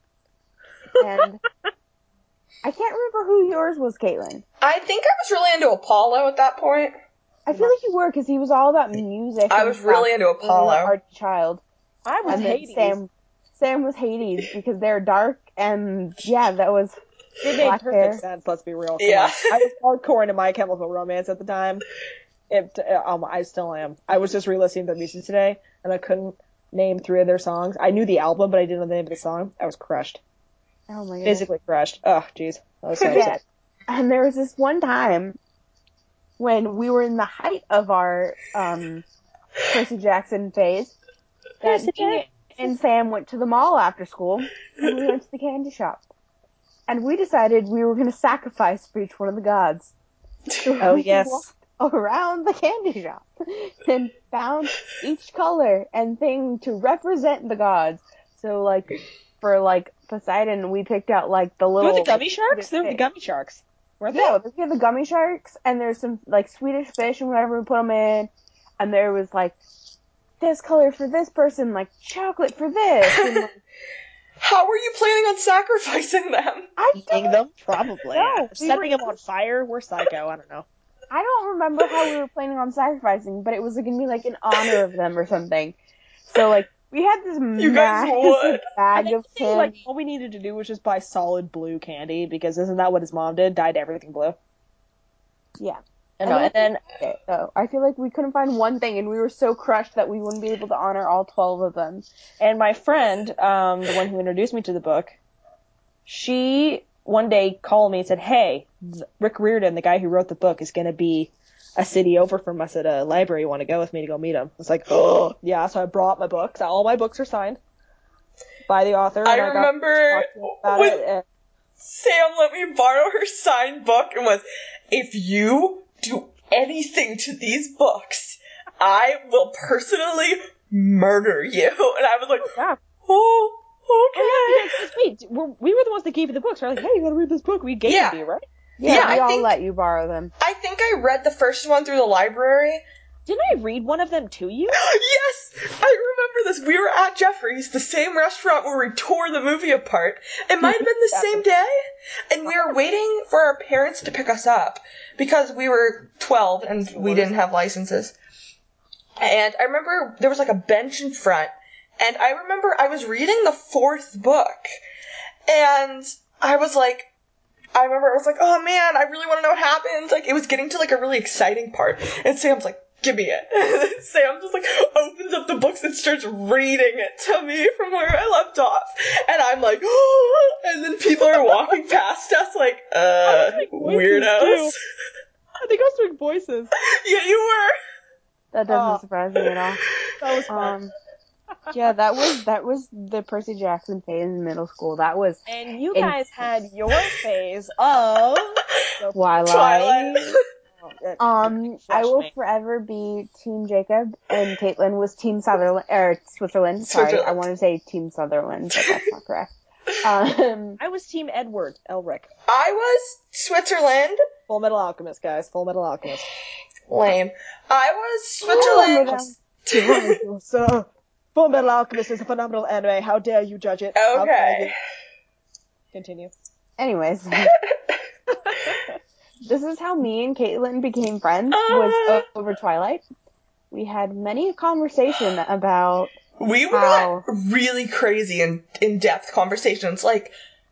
And I can't remember who yours was, Caitlin. I think I was really into Apollo at that point. I feel like you were, because he was all about music. I and was stuff. really into You were Apollo. an Archie child. I was And then Hades. Sam, Sam was Hades, because they're dark, and yeah, that was It made black perfect hair. sense, let's be real. Come Yeah. on. I was hardcore into My Chemical Romance at the time. It, uh, um, I still am. I was just re-listening to their music today, and I couldn't name three of their songs. I knew the album, but I didn't know the name of the song. I was crushed. Oh my god. Physically crushed. Oh, jeez. I was so Yeah. upset. And there was this one time when we were in the height of our um, Percy Jackson phase that Percy being, and Sam went to the mall after school, and we went to the candy shop. And we decided we were going to sacrifice for each one of the gods. So Oh, we yes. walked around the candy shop and found each color and thing to represent the gods. So, like, for, like, Poseidon, we picked out, like, the little... Were the gummy like, sharks? They were the fish. gummy sharks. Were they? Yeah, we had the gummy sharks, and there's some, like, Swedish fish and whatever we put them in. And there was, like, this color for this person, like, chocolate for this. And, like, How were you planning on sacrificing them? I Eating don't, them? Probably. No, Yeah. we Setting were- them on fire? We're psycho. I don't know. I don't remember how we were planning on sacrificing, but it was going to be, like, in honor of them or something. So, like, we had this You guys massive would. I bag think, of think, like, candy. all we needed to do was just buy solid blue candy, because isn't that what his mom did? Dyed everything blue. Yeah. And, no, and then, Okay, so I feel like we couldn't find one thing, and we were so crushed that we wouldn't be able to honor all twelve of them. and my friend, um, the one who introduced me to the book, she one day called me and said, hey, Rick Riordan, the guy who wrote the book, is going to be a city over from us at a library. You want to go with me to go meet him? I was like, oh, yeah, so I brought my books. All my books are signed by the author. And I I, remember got about when it, and Sam let me borrow her signed book and was, if you do anything to these books, I will personally murder you. And I was like, yeah. oh, okay. Oh, yeah, because, wait, we're, we were the ones that gave you the books. We're like, hey, you gotta read this book. We gave Yeah. it to you, right? Yeah, Yeah, we I all think- let you borrow them. I think I read the first one through the library. Didn't I read one of them to you? Yes! I remember this. We were at Jeffrey's, the same restaurant where we tore the movie apart. It might have been the same day. And we were waiting for our parents to pick us up because we were twelve and we didn't have licenses. And I remember there was like a bench in front. And I remember I was reading the fourth book. And I was like, I remember I was like, oh man, I really want to know what happens. Like, it was getting to like a really exciting part. And Sam's like, give me it. And then Sam just like opens up the books and starts reading it to me from where I left off. And I'm like, oh, and then people are walking past us like, uh, weirdos. I think I was doing voices. Yeah, you were. That doesn't Oh. surprise me at all. That was fun. Um, yeah, that was that was the Percy Jackson phase in middle school. That was And you And- guys had your phase of Twilight. Twilight. Um, I will Flashmate. forever be Team Jacob, and Caitlin was Team Sutherland, or Switzerland. Sorry, Switzerland. I want to say Team Sutherland, but that's not correct. Um, I was Team Edward Elric. I was Switzerland. Full Metal Alchemist, guys. Full Metal Alchemist. Lame. I was Switzerland. Switzerland. So, Full Metal Alchemist is a phenomenal anime. How dare you judge it? How dare Okay. you? Continue. Anyways, this is how me and Caitlin became friends. Was Uh. over Twilight. We had many a conversation about We would How? have really crazy and in-depth conversations, like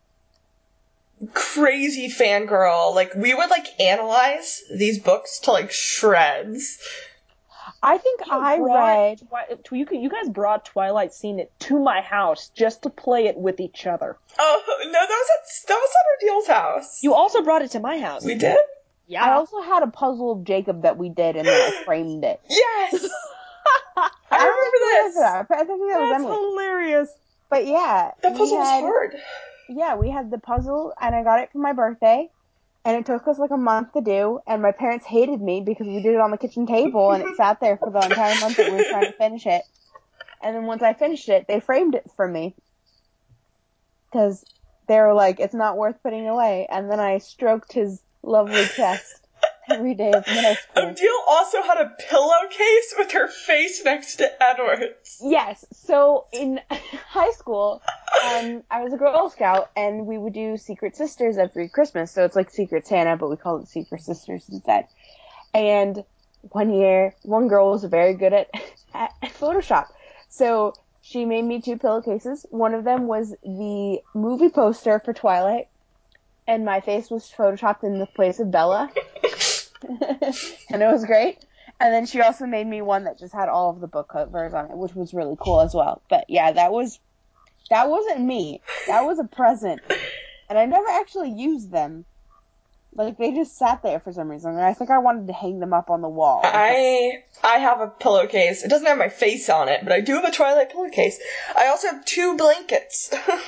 crazy fangirl. Like, we would like analyze these books to like shreds. I think I read. Twi- you, you guys brought Twilight Scene it to my house just to play it with each other. Oh no, that was at that was at our deal's house. You also brought it to my house. We did? Yeah. I also had a puzzle of Jacob that we did, and then I framed it. Yes. I I remember this. that. I think that was That's Emily. hilarious. But yeah, That we puzzle was had- hard. Yeah, we had the puzzle, and I got it for my birthday, and it took us like a month to do, and my parents hated me because we did it on the kitchen table, and it sat there for the entire month that we were trying to finish it. And then once I finished it, they framed it for me. Because they were like, it's not worth putting away. And then I stroked his lovely chest every day of middle school. Odile also had a pillowcase with her face next to Edward's. Yes, so in high school, um, I was a Girl Scout, and we would do Secret Sisters every Christmas. So it's like Secret Santa, but we called it Secret Sisters instead. And one year, one girl was very good at, at, at Photoshop. So she made me two pillowcases. One of them was the movie poster for Twilight, and my face was photoshopped in the place of Bella. And it was great. And then she also made me one that just had all of the book covers on it, which was really cool as well. But yeah, that was, that wasn't me. That was a present. And I never actually used them. Like, they just sat there for some reason, and I think I wanted to hang them up on the wall. I I have a pillowcase. It doesn't have my face on it, but I do have a Twilight pillowcase. I also have two blankets.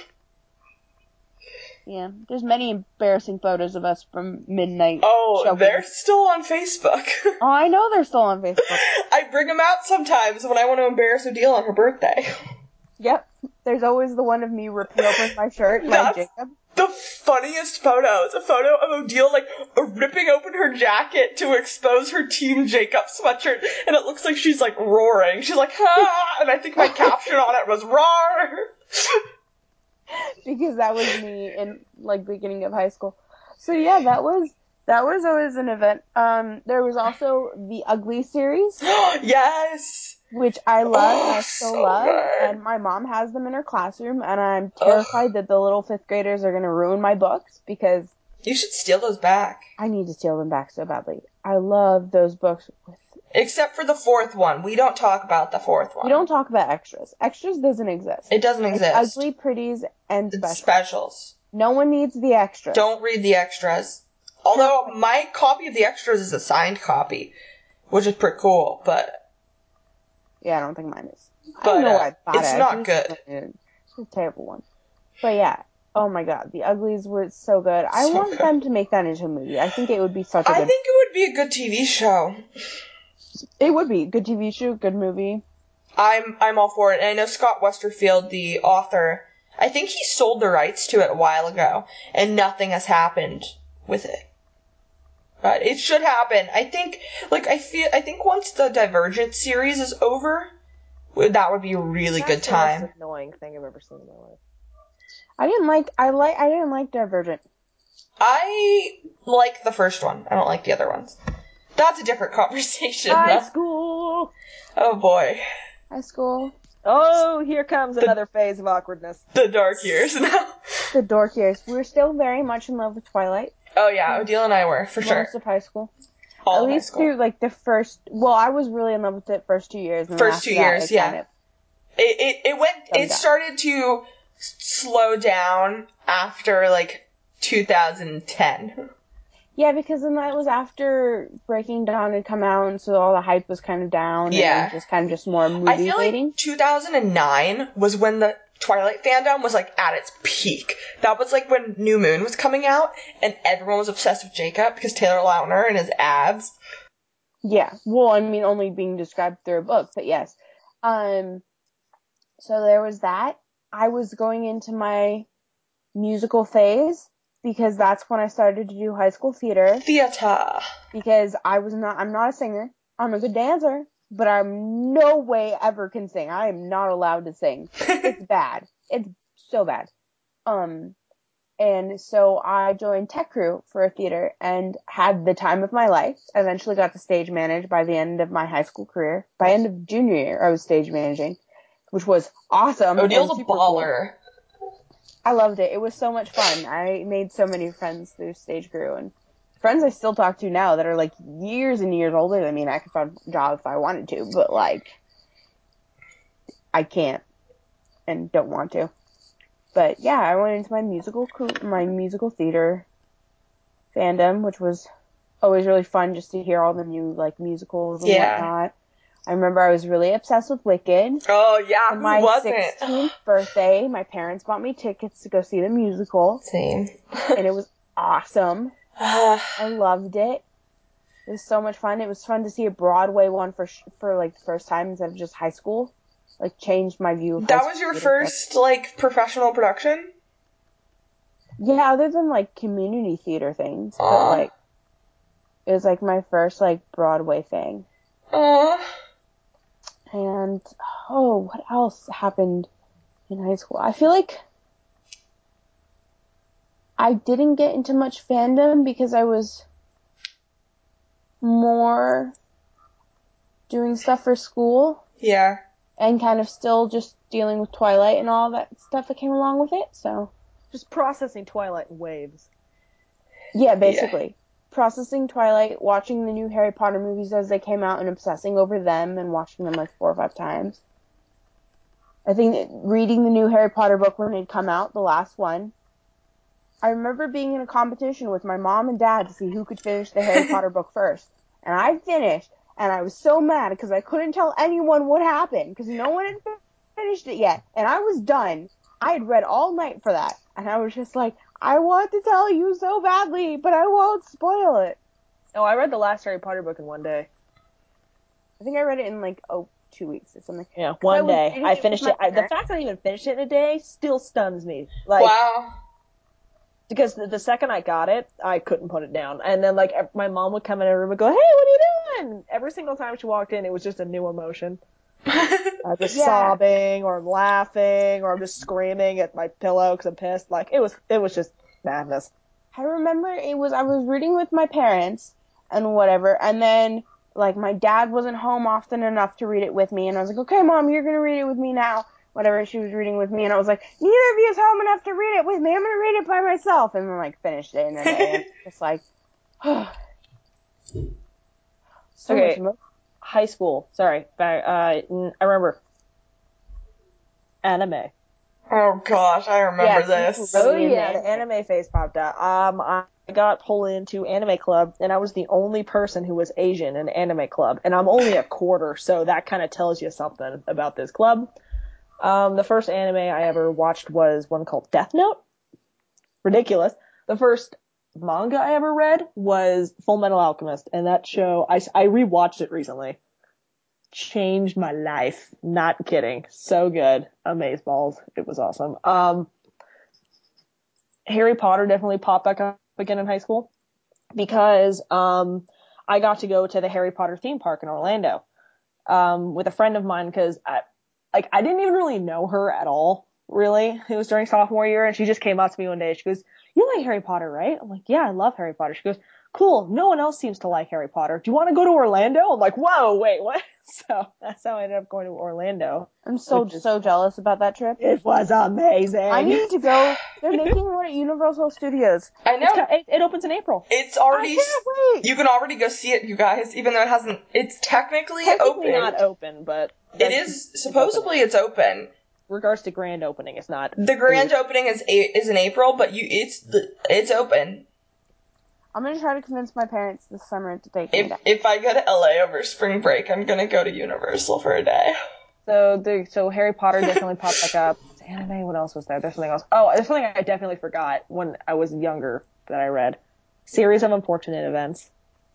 Yeah, there's many embarrassing photos of us from midnight. Oh, showing. they're still on Facebook. Oh, I know they're still on Facebook. I bring them out sometimes when I want to embarrass Odile on her birthday. Yep, there's always the one of me ripping open my shirt like That's Jacob. the funniest photo. It's a photo of Odile, like, ripping open her jacket to expose her Team Jacob sweatshirt, and it looks like she's, like, roaring. She's like, ah! And I think my caption on it was, roar! Because that was me in, like, beginning of high school. So yeah, that was, that was always an event. Um, there was also the Ugly series. Yes! Which I love, Oh, and I still so love, good. and my mom has them in her classroom, and I'm terrified that the little fifth graders are going to ruin my books, because You should steal those back. I need to steal them back so badly. I love those books. With Except for the fourth one. We don't talk about the fourth one. We don't talk about extras. Extras doesn't exist. It doesn't It's exist. ugly, pretties, and It's specials. specials. No one needs the extras. Don't read the extras. Although, my copy of the extras is a signed copy, which is pretty cool, but... Yeah, I don't think mine is. But, I don't know uh, why I bought it's it. not It's good. It's a terrible one. But yeah, oh my god, the Uglies were so good. I So want good. them to make that into a movie. I think it would be such a I good... think it would be a good T V show. It would be. Good T V show, good movie. I'm I'm all for it. And I know Scott Westerfield, the author, I think he sold the rights to it a while ago, and nothing has happened with it. But it should happen. I think, like, I feel, I think once the Divergent series is over, that would be a really That's good the time. most annoying thing I've ever seen in my life. I didn't like. I like. I didn't like Divergent. I like the first one. I don't like the other ones. That's a different conversation. High though. school! Oh boy. High school. Oh, here comes another phase of awkwardness. The dark years now. The dork years. We were still very much in love with Twilight. Oh yeah, Odile and I were, for sure. Most of high school. All At of high least school. through like the first. Well, I was really in love with it first two years. And then First after two that, years, it yeah. Kind of, It, it, it went, Dumbed it down. started to s- slow down after, like, two thousand ten. yeah, because then that was after Breaking Dawn had come out, and so all the hype was kind of down. Yeah. And it was just kind of just more movie I feel waiting. like two thousand nine was when the Twilight fandom was, like, at its peak. That was, like, when New Moon was coming out, and everyone was obsessed with Jacob because Taylor Lautner and his abs. Yeah. Well, I mean, only being described through a book, but yes. Um. So there was that. I was going into my musical phase because that's when I started to do high school theater. Theater. Because I was not, I'm not a singer. I'm a good dancer, but I'm no way ever can sing. I am not allowed to sing. It's bad. It's so bad. Um, and so I joined tech crew for a theater and had the time of my life. Eventually got to stage manage by the end of my high school career. By end of junior year, I was stage managing, which was awesome. Odile's and a super cool. baller. I loved it. It was so much fun. I made so many friends through stage crew, and friends I still talk to now that are like years and years older than me, and I could find a job if I wanted to, but like, I can't and don't want to. But yeah, I went into my musical, my musical theater fandom, which was always really fun just to hear all the new like musicals and Yeah. whatnot. I remember I was really obsessed with Wicked. Oh, yeah, On who my wasn't? sixteenth birthday, my parents bought me tickets to go see the musical, Same. and it was awesome. I loved it. It was so much fun. It was fun to see a Broadway one for sh- for like the first time instead of just high school. Like changed my view of That high was your school theater. first, like, professional production? Yeah, other than like community theater things, but Aw. like it was like my first like Broadway thing. Aww. And oh, what else happened in high school? I feel like I didn't get into much fandom because I was more doing stuff for school Yeah. and kind of still just dealing with Twilight and all that stuff that came along with it. So Just processing Twilight in waves. yeah, basically. Processing Twilight, watching the new Harry Potter movies as they came out and obsessing over them and watching them like four or five times. I think that reading the new Harry Potter book when it come out, the last one, I remember being in a competition with my mom and dad to see who could finish the Harry Potter book first. And I finished, and I was so mad because I couldn't tell anyone what happened because no one had finished it yet. And I was done. I had read all night for that. And I was just like, I want to tell you so badly, but I won't spoil it. Oh, I read the last Harry Potter book in one day. I think I read it in like, oh, two weeks or something. Yeah, one I day. I finished it. it. I, the fact that I even finished it in a day still stuns me. Like, wow. Because the, the second I got it, I couldn't put it down. And then, like, my mom would come in her room and go, hey, what are you doing? Every single time she walked in, it was just a new emotion. I'm just Yeah. sobbing, or I'm laughing, or I'm just screaming at my pillow because I'm pissed. Like, it was, it was just madness. I remember it was, I was reading with my parents and whatever, and then, like, my dad wasn't home often enough to read it with me, and I was like, okay, Mom, you're gonna read it with me now. Whatever, she was reading with me, and I was like, neither of you is home enough to read it with me, I'm gonna read it by myself, and then, like, finished it in a day, and just like, so Okay. much emotion. High school. Sorry. Back, uh, I remember. Anime. Oh gosh, I remember Yes, this. you Oh Really yeah, into the anime phase popped out. Um, I got pulled into anime club, and I was the only person who was Asian in anime club, and I'm only a quarter, so that kind of tells you something about this club. Um, the first anime I ever watched was one called Death Note. Ridiculous. The first manga I ever read was Full Metal Alchemist, and that show, I, I rewatched it recently. Changed my life. Not kidding. So good. Amazeballs. It was awesome. Um, Harry Potter definitely popped back up again in high school because, um, I got to go to the Harry Potter theme park in Orlando, um, with a friend of mine because I, like, I didn't even really know her at all, really. It was during sophomore year, and she just came up to me one day. She goes, you like Harry Potter, right? I'm like, yeah, I love Harry Potter. She goes, cool, no one else seems to like Harry Potter. Do you want to go to Orlando? I'm like, whoa, wait, what? So that's how I ended up going to Orlando. I'm so, is, so jealous about that trip. It was amazing. I need to go. They're making one at Universal Studios. I know. It's, it, it opens in April. It's already. I can't wait. You can already go see it, you guys, even though it hasn't. It's technically, Technically open. not open, but It is supposedly it's open. Regards to grand opening, it's not. The grand opening is a- is in April, but you it's the it's open. I'm gonna try to convince my parents this summer to take me If down. if I go to L A over spring break, I'm gonna go to Universal for a day. So the so Harry Potter definitely popped back up. It's anime. What else was there? There's something else. Oh, there's something I definitely forgot when I was younger that I read. Series of Unfortunate Events.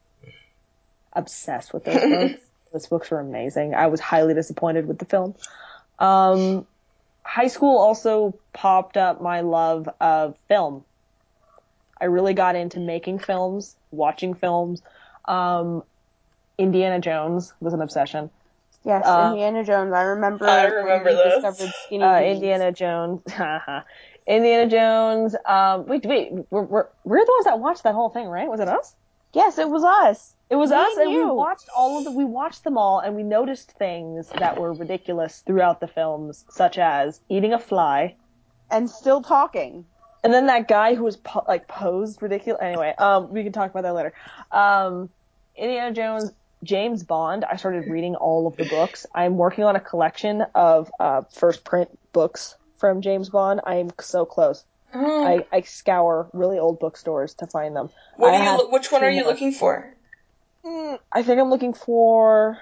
Obsessed with those books. Those books were amazing. I was highly disappointed with the film. Um, high school also popped up my love of film. I really got into making films, watching films. Um, Indiana Jones was an obsession. Yes, Uh, Indiana Jones. I remember. I remember when we this. discovered skinny Uh, jeans. Indiana Jones. Indiana Jones. Um, wait, wait. We're, we're, we're the ones that watched that whole thing, right? Was it us? Yes, it was us. It was Me us, and and we you. watched all of the, we watched them all, and we noticed things that were ridiculous throughout the films, such as eating a fly. And still talking. And then that guy who was, po- like, posed ridiculous. Anyway, um, we can talk about that later. Um, Indiana Jones, James Bond, I started reading all of the books. I'm working on a collection of, uh, first print books from James Bond. I am so close. Oh. I, I scour really old bookstores to find them. What I are you? have Lo- which one two are you more. looking for? Mm, I think I'm looking for.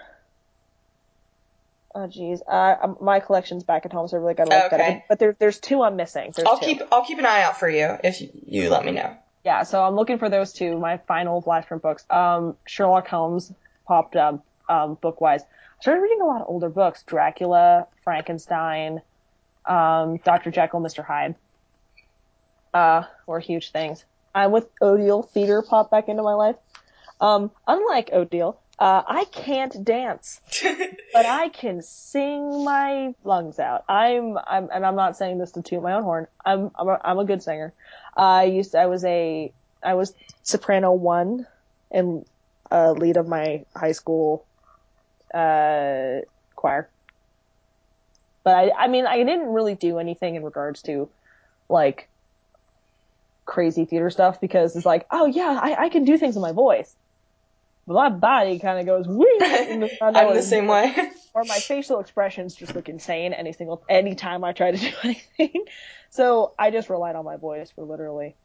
Oh geez, uh, my collection's back at home, so I really gotta look Okay. at it. But, but there, there's two I'm missing. There's I'll two. keep I'll keep an eye out for you if you, you let me know. Yeah, so I'm looking for those two. My final flash print books. Um, Sherlock Holmes popped up, um, book wise. I started reading a lot of older books: Dracula, Frankenstein, um, Doctor Jekyll, Mister Hyde. Uh, were huge things. I'm with Odile. Theater popped back into my life. Um, unlike Odile, uh, I can't dance, but I can sing my lungs out. I'm, I'm, and I'm not saying this to toot my own horn. I'm, I'm a, I'm a good singer. I used, to, I was a, I was soprano one and uh, lead of my high school, uh, choir. But I, I mean, I didn't really do anything in regards to, like, crazy theater stuff because it's like, oh yeah, I, I can do things with my voice. But my body kind of goes, wee! I'm the same way. Or my facial expressions just look insane any single, any time I try to do anything. So I just relied on my voice for literally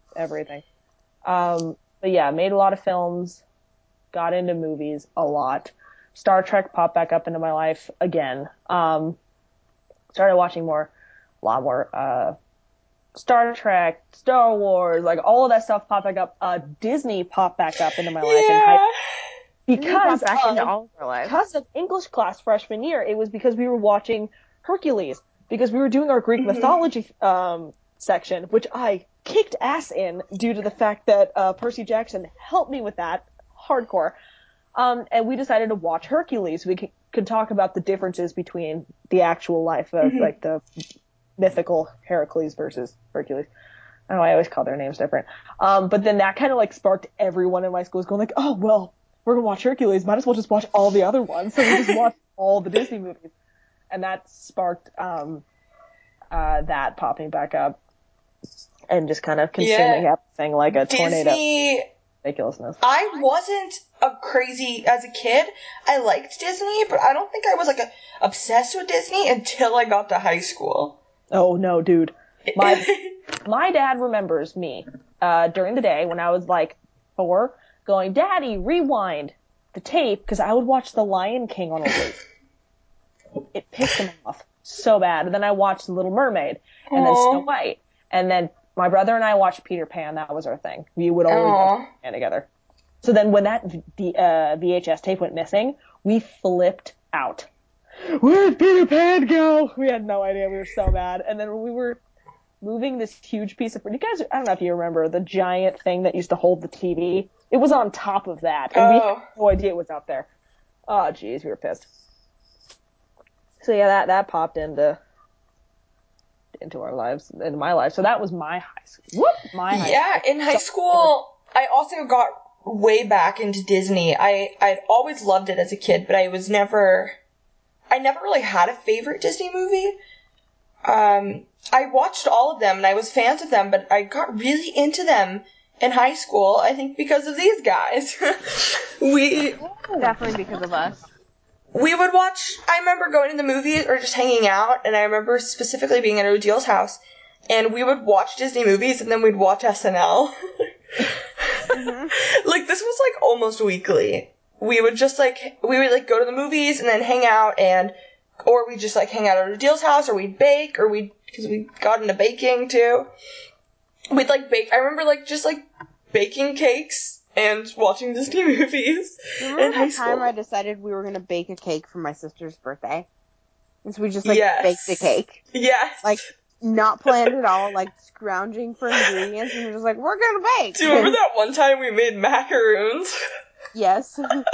everything. Um, but yeah, made a lot of films, got into movies a lot. Star Trek popped back up into my life again. Um, started watching more, a lot more, uh, Star Trek, Star Wars, like all of that stuff popped back up. Uh, Disney popped back up into my life in high Yeah. because back into of, all of our lives. because of English class freshman year. It was because we were watching Hercules, because we were doing our Greek Mhm. mythology um, section, which I kicked ass in due to the fact that uh, Percy Jackson helped me with that hardcore. Um, and we decided to watch Hercules. We could, could talk about the differences between the actual life of Mhm. like the mythical Heracles versus Hercules. I don't know, I always call their names different. Um, but then that kind of like sparked everyone in my school going like, oh, well, we're going to watch Hercules. Might as well just watch all the other ones. So we just watched all the Disney movies. And that sparked, um, uh, that popping back up and just kind of consuming Yeah. everything like a tornado. Disney, Ridiculousness. I wasn't a crazy as a kid. I liked Disney, but I don't think I was like a, obsessed with Disney until I got to high school. Oh no, dude. My my dad remembers me uh, during the day when I was like four, going, "Daddy, rewind the tape," because I would watch The Lion King on a loop. It pissed him off so bad. And then I watched The Little Mermaid, and then Aw. Snow White, and then my brother and I watched Peter Pan. That was our thing. We would always Aw. watch Peter Pan together. So then when that the uh, V H S tape went missing, we flipped out. Where'd Peter Pan go? We had no idea. We were so mad. And then we were moving this huge piece of, you guys, I don't know if you remember, the giant thing that used to hold the T V. It was on top of that, and we Oh. had no idea it was up there. Oh, jeez, we were pissed. So yeah, that, that popped into, into our lives, into my life. So that was my high school. Whoop! My high Yeah, school. in high So- school, I also got way back into Disney. I, I'd always loved it as a kid, but I was never, I never really had a favorite Disney movie. Um, I watched all of them and I was fans of them, but I got really into them in high school, I think because of these guys. we, Definitely because of us. we would watch, I remember going to the movies or just hanging out, and I remember specifically being at Odil's house, and we would watch Disney movies and then we'd watch S N L. Mm-hmm. Like, this was like almost weekly. We would just like, we would like go to the movies and then hang out, and, or we'd just like hang out at Odil's house, or we'd bake, or we'd, because we got into baking too. We'd like bake, I remember like just like baking cakes and watching Disney movies Remember in high that time school. I decided we were going to bake a cake for my sister's birthday? And so we just, like, Yes. baked a cake. Yes. Like, not planned at all, like, scrounging for ingredients, and we're just like, we're gonna bake! Do you remember that one time we made macaroons? Yes.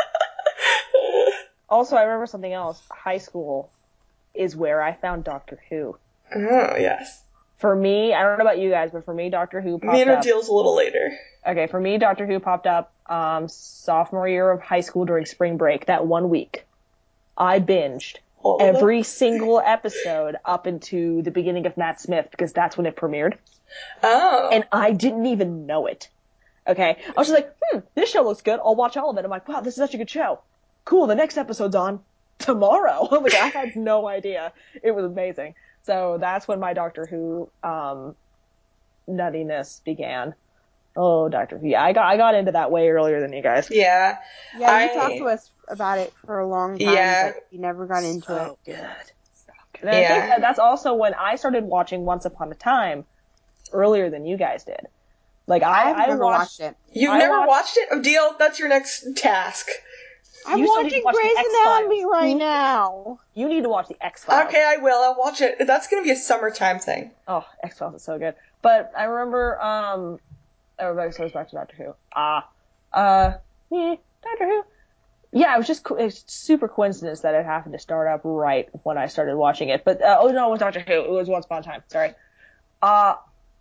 Also, I remember something else. High school is where I found Doctor Who. Oh, yes. For me, I don't know about you guys, but for me, Doctor Who popped Me and up. Odil's a little later. Okay, for me, Doctor Who popped up um, sophomore year of high school during spring break, that one week. I binged All of every them? single episode up into the beginning of Matt Smith, because that's when it premiered. Oh. And I didn't even know it. Okay? I was just like, hmm, this show looks good. I'll watch all of it. I'm like, wow, this is such a good show. Cool, the next episode's on tomorrow. Like, I had no idea. It was amazing. So that's when my Doctor Who um, nuttiness began. Oh, Doctor Who. Yeah, I got I got into that way earlier than you guys. Yeah. Yeah, I, you talked to us about it for a long time, Yeah. but you never got into it. So good. So good. And I Yeah. think that that's also when I started watching Once Upon a Time earlier than you guys did. Like, I, I've I never watched, watched it. You've I never watched- watched it? Odile, that's your next task. I'm You still need to watching watch the Grey's X-Files. Anatomy right Hmm? now. You need to watch the X-Files. Okay, I will. I'll watch it. That's gonna be a summertime thing. Oh, X-Files is so good. But I remember, um, everybody says back to Doctor Who. Ah. Uh, yeah, Doctor Who. Yeah, it was just, co- it's super coincidence that it happened to start up right when I started watching it. But, uh, oh no, it was Doctor Who. It was Once Upon a Time. Sorry. Uh,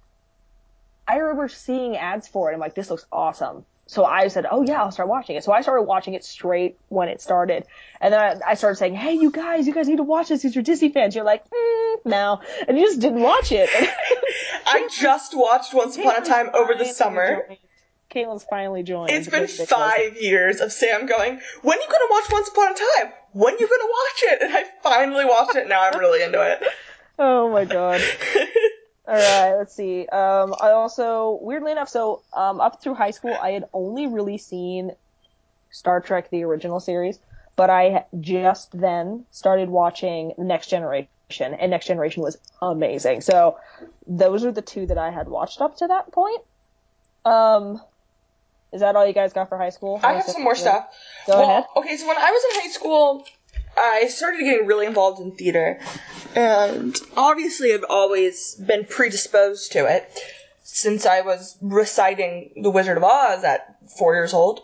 I remember seeing ads for it. I'm like, this looks awesome. So I said, oh yeah, I'll start watching it. So I started watching it straight when it started. And then I, I started saying, hey, you guys, you guys need to watch this because you're Disney fans. You're like, mm, no. And you just didn't watch it. I just watched Once Upon a Time over the Finally summer. joined. Caitlin's finally joined. It's been Ridiculous. five years of Sam going, when are you gonna watch Once Upon a Time? When are you gonna watch it? And I finally watched it, and now I'm really into it. Oh my god. Alright, let's see. Um, I also, weirdly enough, so, um, up through high school, I had only really seen Star Trek, the original series, but I just then started watching Next Generation, and Next Generation was amazing. So, those are the two that I had watched up to that point. Um, is that all you guys got for high school? I have some more stuff. Go well, ahead. Okay, so when I was in high school, I started getting really involved in theater, and obviously I've always been predisposed to it since I was reciting The Wizard of Oz at four years old.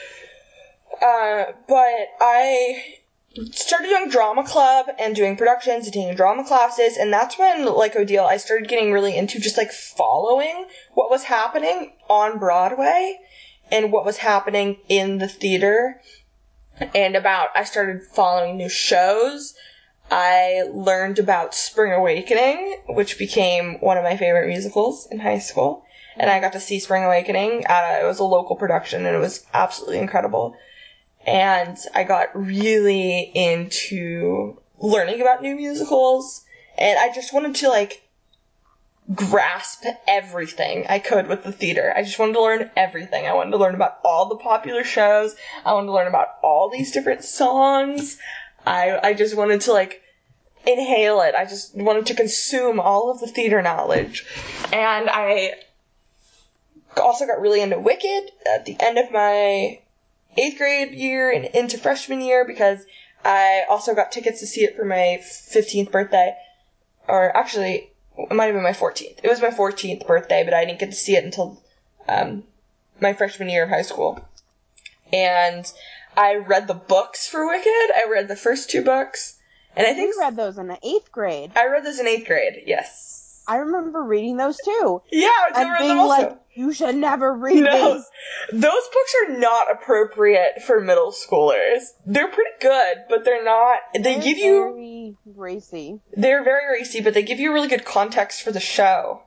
Uh, but I started doing drama club and doing productions and taking drama classes, and that's when, like Odile, I started getting really into just like following what was happening on Broadway and what was happening in the theater. And about, I started following new shows. I learned about Spring Awakening, which became one of my favorite musicals in high school. And I got to see Spring Awakening. At a, it was a local production, and it was absolutely incredible. And I got really into learning about new musicals. And I just wanted to, like, grasp everything I could with the theater. I just wanted to learn everything. I wanted to learn about all the popular shows. I wanted to learn about all these different songs. I I just wanted to, like, inhale it. I just wanted to consume all of the theater knowledge. And I also got really into Wicked at the end of my eighth grade year and into freshman year because I also got tickets to see it for my fifteenth birthday. Or actually, it might have been my fourteenth. It was my fourteenth birthday, but I didn't get to see it until um, my freshman year of high school. And I read the books for Wicked. I read the first two books. And I think We read those in the eighth grade. I read those in eighth grade, yes. I remember reading those too. Yeah, I and read being them also. like, you should never read No, these. those books are not appropriate for middle schoolers. They're pretty good, but they're not. They They're give you. very racy. They're very racy, but they give you really good context for the show.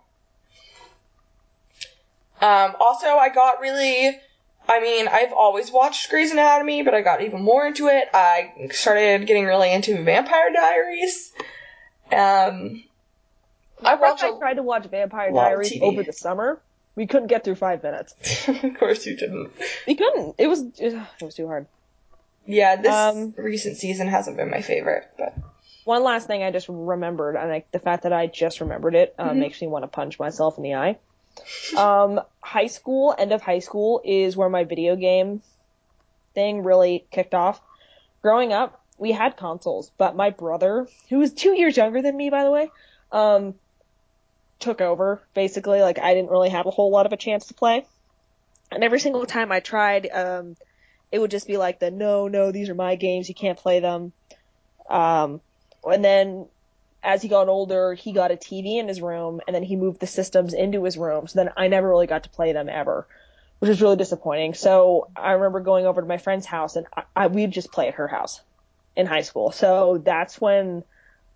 Um, also, I got really. I mean, I've always watched Grey's Anatomy, but I got even more into it. I started getting really into Vampire Diaries. Um, I watched. I a tried to watch Vampire lot of Diaries T V. over the summer. We couldn't get through five minutes. Of course you didn't. We couldn't. It was it was too hard. Yeah, this Um, recent season hasn't been my favorite, but One last thing I just remembered, and I, the fact that I just remembered it uh, Mhm. makes me want to punch myself in the eye. Um, high school, end of high school, is where my video game thing really kicked off. Growing up, we had consoles, but my brother, who was two years younger than me, by the way, um, took over, basically. Like, I didn't really have a whole lot of a chance to play. And every single time I tried, um, it would just be like the, no, no, these are my games, you can't play them. Um, and then as he got older, he got a T V in his room, and then he moved the systems into his room. So then I never really got to play them ever, which was really disappointing. So I remember going over to my friend's house, and I, I, we'd just play at her house in high school. So that's when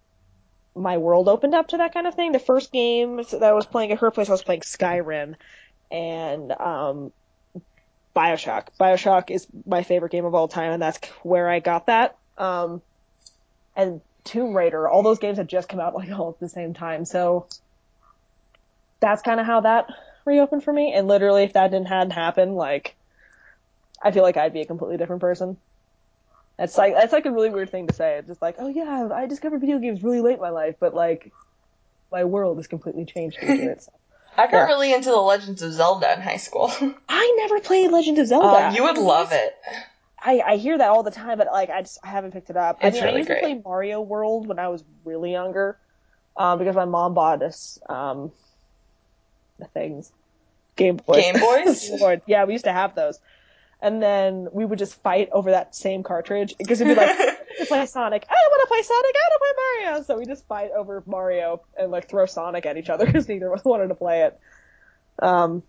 my world opened up to that kind of thing. The first game that I was playing at her place, I was playing Skyrim and um, Bioshock. Bioshock is my favorite game of all time, and that's where I got that. Um, and Tomb Raider, all those games had just come out like all at the same time, so that's kind of how that reopened for me. And literally, if that didn't hadn't happen, like, I feel like I'd be a completely different person. That's like that's like a really weird thing to say. It's just like, oh yeah, I discovered video games really late in my life, but like, my world has completely changed due to it. So. I got Yeah. really into the Legends of Zelda in high school. I never played Legend of Zelda. Oh, you would love it. I, I hear that all the time, but like I just I haven't picked it up. It's I mean, really I used great. to play Mario World when I was really younger, um, because my mom bought us um, the things, Game Boys. Game Boys? Game Boys. Yeah, we used to have those, and then we would just fight over that same cartridge because it'd be like, I want to play Sonic, I want to play Sonic, I want to play Mario. So we just fight over Mario and like throw Sonic at each other because neither of us wanted to play it. Um.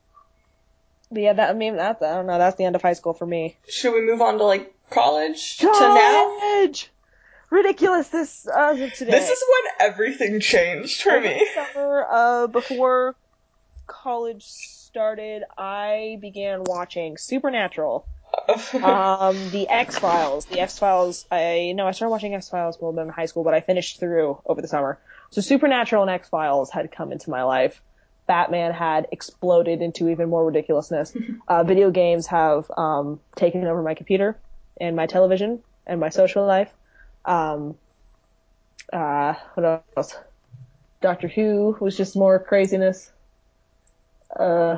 But yeah, that I mean that's I don't know. That's the end of high school for me. Should we move on to, like, college? To now? College! Ridiculous this uh, today. This is when everything changed for Over me. the summer, uh, before college started, I began watching Supernatural, um, the X-Files. The X-Files, I know I started watching X-Files while I was in high school, but I finished through over the summer. So Supernatural and X-Files had come into my life. Batman had exploded into even more ridiculousness. Uh, video games have um, taken over my computer and my television and my social life. Um, uh, what else? Doctor Who was just more craziness. Uh,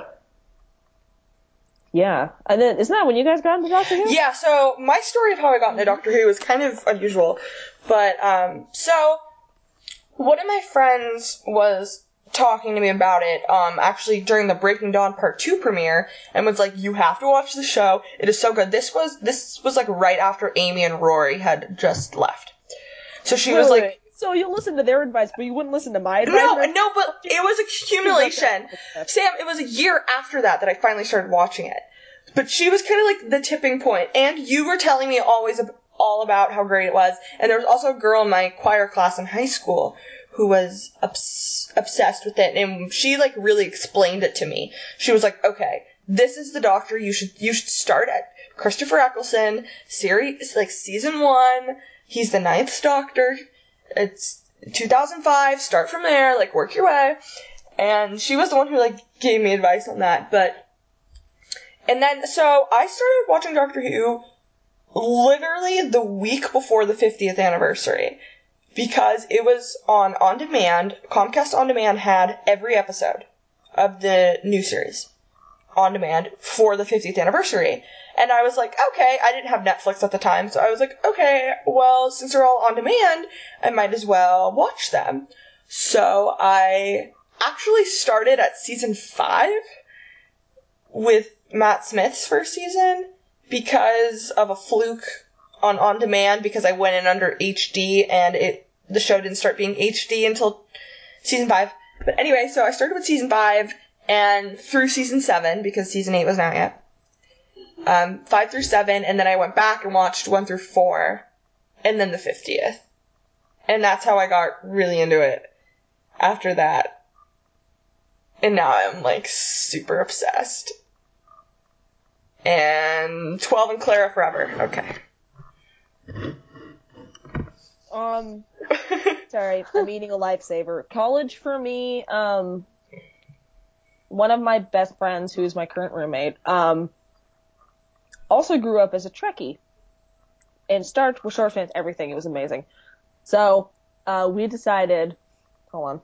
yeah. And then, isn't that when you guys got into Doctor Who? Yeah, so my story of how I got into Doctor Who is kind of unusual. But, um, so, one of my friends was talking to me about it, um, actually during the Breaking Dawn Part two premiere, and was like, you have to watch the show. It is so good. This was, this was like right after Amy and Rory had just left. So she Wait, was wait, like, wait. So you listen to their advice, but you wouldn't listen to my advice? no, no, but it was accumulation. Sam, it was a year after that that I finally started watching it. But she was kind of like the tipping point, and you were telling me always ab- all about how great it was, and there was also a girl in my choir class in high school who was obs- obsessed with it, and she like really explained it to me. She was like, okay, this is the Doctor you should you should start at. Christopher Eccleston, series like season one, he's the ninth Doctor. It's two thousand five, start from there, like work your way. And she was the one who like gave me advice on that, but and then so I started watching Doctor Who literally the week before the fiftieth anniversary. Because it was on On Demand. Comcast On Demand had every episode of the new series on demand for the fiftieth anniversary. And I was like, okay, I didn't have Netflix at the time, so I was like, okay, well, since they're all on demand, I might as well watch them. So I actually started at season five with Matt Smith's first season because of a fluke on On Demand, because I went in under H D and it the show didn't start being H D until season five. But anyway, so I started with season five and through season seven, because season eight wasn't out yet. Um, five through seven, and then I went back and watched one through four, and then the fiftieth. And that's how I got really into it after that. And now I'm like super obsessed. And twelve and Clara forever. Okay. Um, sorry, I'm eating a lifesaver. College for me, um, one of my best friends, who's my current roommate, um, also grew up as a Trekkie. And Star, with Star fans, everything. It was amazing. So, uh, we decided, hold on.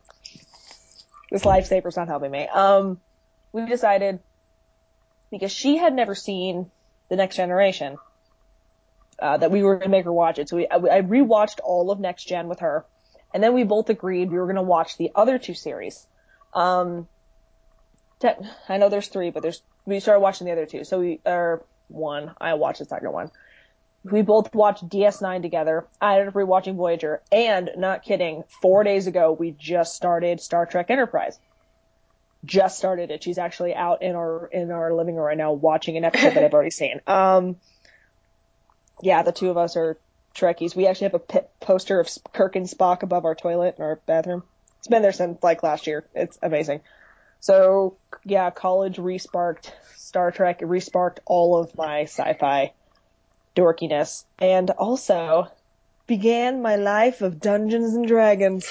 This lifesaver's not helping me. Um, we decided, because she had never seen The Next Generation, Uh, that we were going to make her watch it. So we, I, I rewatched all of Next Gen with her. And then we both agreed we were going to watch the other two series. Um, te- I know there's three, but there's, we started watching the other two. So we, or one, I watched the second one. We both watched D S nine together. I ended up rewatching Voyager. And, not kidding, four days ago, we just started Star Trek Enterprise. Just started it. She's actually out in our, in our living room right now watching an episode that I've already seen. Um, Yeah, the two of us are Trekkies. We actually have a p- poster of Kirk and Spock above our toilet in our bathroom. It's been there since, like, last year. It's amazing. So, yeah, college resparked Star Trek. It resparked all of my sci-fi dorkiness. And also began my life of Dungeons and Dragons.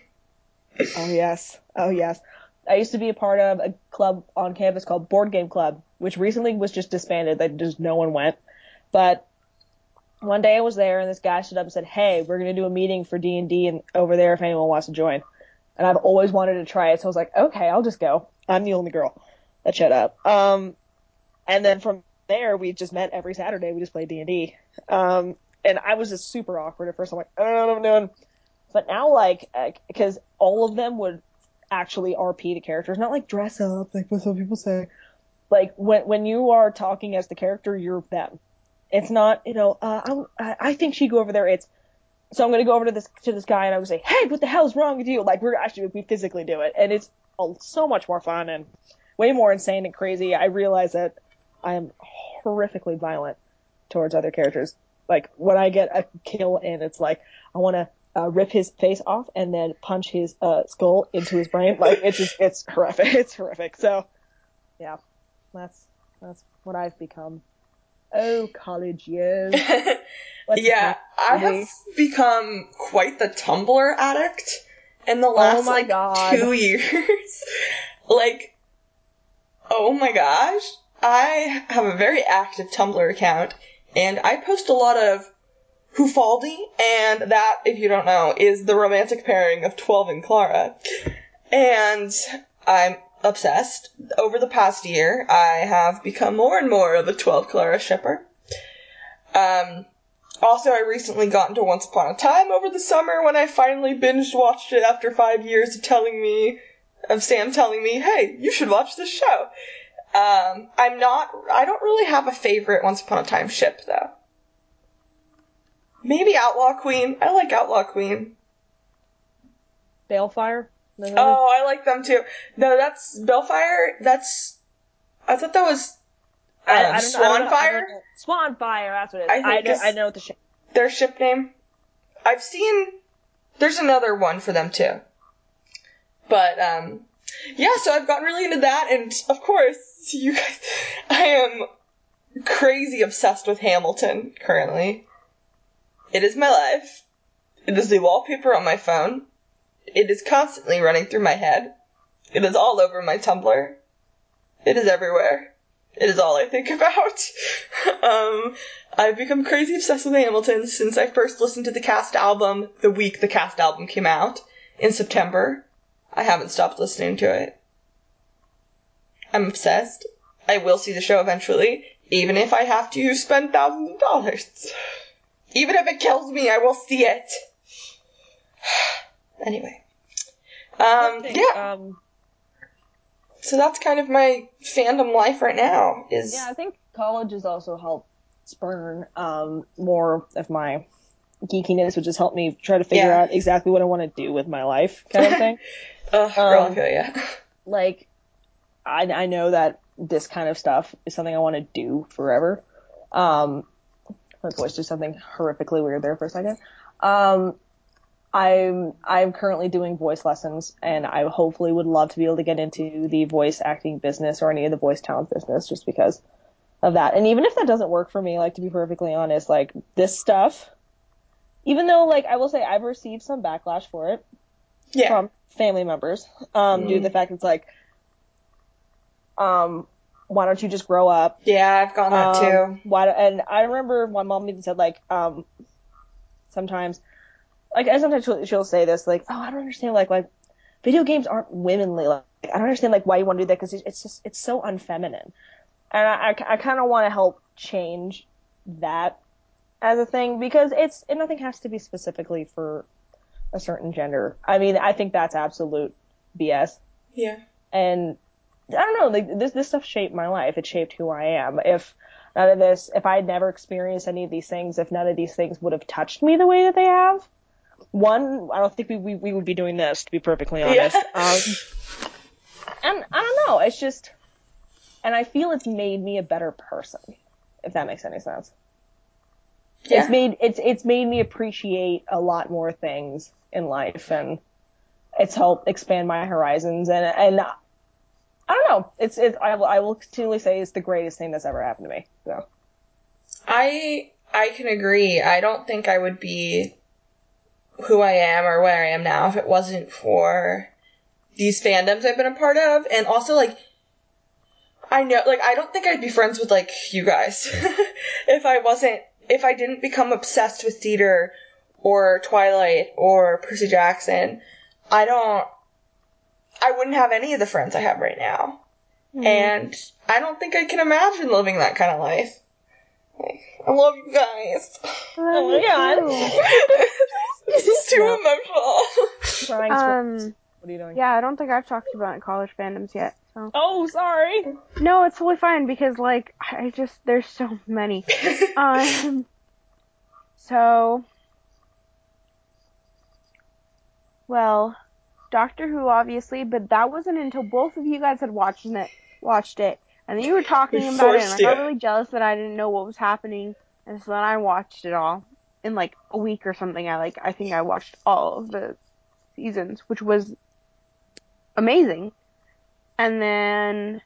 Oh, yes. Oh, yes. I used to be a part of a club on campus called Board Game Club, which recently was just disbanded. That just no one went. But one day I was there, and this guy stood up and said, hey, we're going to do a meeting for D and D and over there if anyone wants to join. And I've always wanted to try it, so I was like, okay, I'll just go. I'm the only girl that shut up. Um, and then from there, we just met every Saturday. We just played D and D. Um, and I was just super awkward at first. I'm like, I don't know what I'm doing. But now, like, because uh, all of them would actually R P the characters, not like dress up, like what some people say. Like, when when you are talking as the character, you're them. It's not, you know, uh, I, I think she'd go over there. It's, so I'm going to go over to this, to this guy and I would say, hey, what the hell's wrong with you? Like, we're actually, we physically do it. And it's oh, so much more fun and way more insane and crazy. I realize that I am horrifically violent towards other characters. Like, when I get a kill in, it's like, I want to uh, rip his face off and then punch his uh, skull into his brain. Like, it's just, it's horrific. It's horrific. So, yeah, that's, that's what I've become. Oh, college years. Yeah, I have become quite the Tumblr addict. in the last, my like, God. two years. Like, oh my gosh. I have a very active Tumblr account, and I post a lot of Hufaldi, and that, if you don't know, is the romantic pairing of twelve and Clara. And I'm obsessed. Over the past year, I have become more and more of a twelve Clara shipper. Um, also, I recently got into Once Upon a Time over the summer when I finally binge watched it after five years of telling me, of Sam telling me, hey, you should watch this show. Um, I'm not, I don't really have a favorite Once Upon a Time ship, though. Maybe Outlaw Queen. I like Outlaw Queen. Balefire? Oh, I like them too. No, that's, Balefire, that's, I thought that was, um, I, I don't know, I don't know, I Swanfire? don't know. Swanfire, that's what it is. I I, think know, it's I know what the ship. their ship name. I've seen, there's another one for them too. But, um, yeah, so I've gotten really into that, and of course, you guys, I am crazy obsessed with Hamilton currently. It is my life. It is the wallpaper on my phone. It is constantly running through my head. It is all over my Tumblr. It is everywhere. It is all I think about. um, I've become crazy obsessed with Hamilton since I first listened to the cast album the week the cast album came out in September. I haven't stopped listening to it. I'm obsessed. I will see the show eventually, even if I have to spend thousands of dollars. Even if it kills me, I will see it. Anyway. Um, yeah. Um, so that's kind of my fandom life right now. Is yeah, I think college has also helped spurn um, more of my geekiness, which has helped me try to figure Yeah. out exactly what I want to do with my life, kind of thing. Ugh, Um, girl, I feel ya. Like, I, I know that this kind of stuff is something I want to do forever. Um, my voice did something horrifically weird there for a second. Um, I'm I'm currently doing voice lessons, and I hopefully would love to be able to get into the voice acting business or any of the voice talent business just because of that. And even if that doesn't work for me, like, to be perfectly honest, like, this stuff, even though, like, I will say I've received some backlash for it Yeah. from family members, um, Mm. due to the fact it's like, um, why don't you just grow up? Yeah, I've gotten that Um, too. why? And I remember my mom even said, like, um, sometimes, like, I sometimes she'll, she'll say this, like, oh, I don't understand, like, like, video games aren't womanly. Like, I don't understand, like, why you want to do that, because it's just, it's so unfeminine. And I, I, I kind of want to help change that as a thing, because it's, and nothing has to be specifically for a certain gender. I mean, I think that's absolute B S. Yeah. And I don't know, like, this, this stuff shaped my life. It shaped who I am. If none of this, if I had never experienced any of these things, if none of these things would have touched me the way that they have, one, I don't think we, we, we would be doing this, to be perfectly honest. Yeah. Um, and I don't know, it's just, and I feel it's made me a better person, if that makes any sense. Yeah. It's made, it's, it's made me appreciate a lot more things in life, and it's helped expand my horizons, and, and I don't know, it's, it's, I will, I will continually say it's the greatest thing that's ever happened to me, so. I, I can agree. I don't think I would be who I am or where I am now if it wasn't for these fandoms I've been a part of. And also, like, I know, like, I don't think I'd be friends with, like, you guys if I wasn't, if I didn't become obsessed with theater or Twilight or Percy Jackson. I don't, I wouldn't have any of the friends I have right now. Mm. And I don't think I can imagine living that kind of life. Like, I love you guys. Oh my god. This is too no. emotional. Um, what are you doing? Yeah, I don't think I've talked about college fandoms yet. So. Oh, sorry. No, it's totally fine because, like, I just, there's so many. um, so, well, Doctor Who, obviously, but that wasn't until both of you guys had watched it, watched it, and then you were talking we about it, and I got you. really jealous that I didn't know what was happening, and so then I watched it all in, like, a week or something. I, like, I think I watched all of the seasons, which was amazing. And then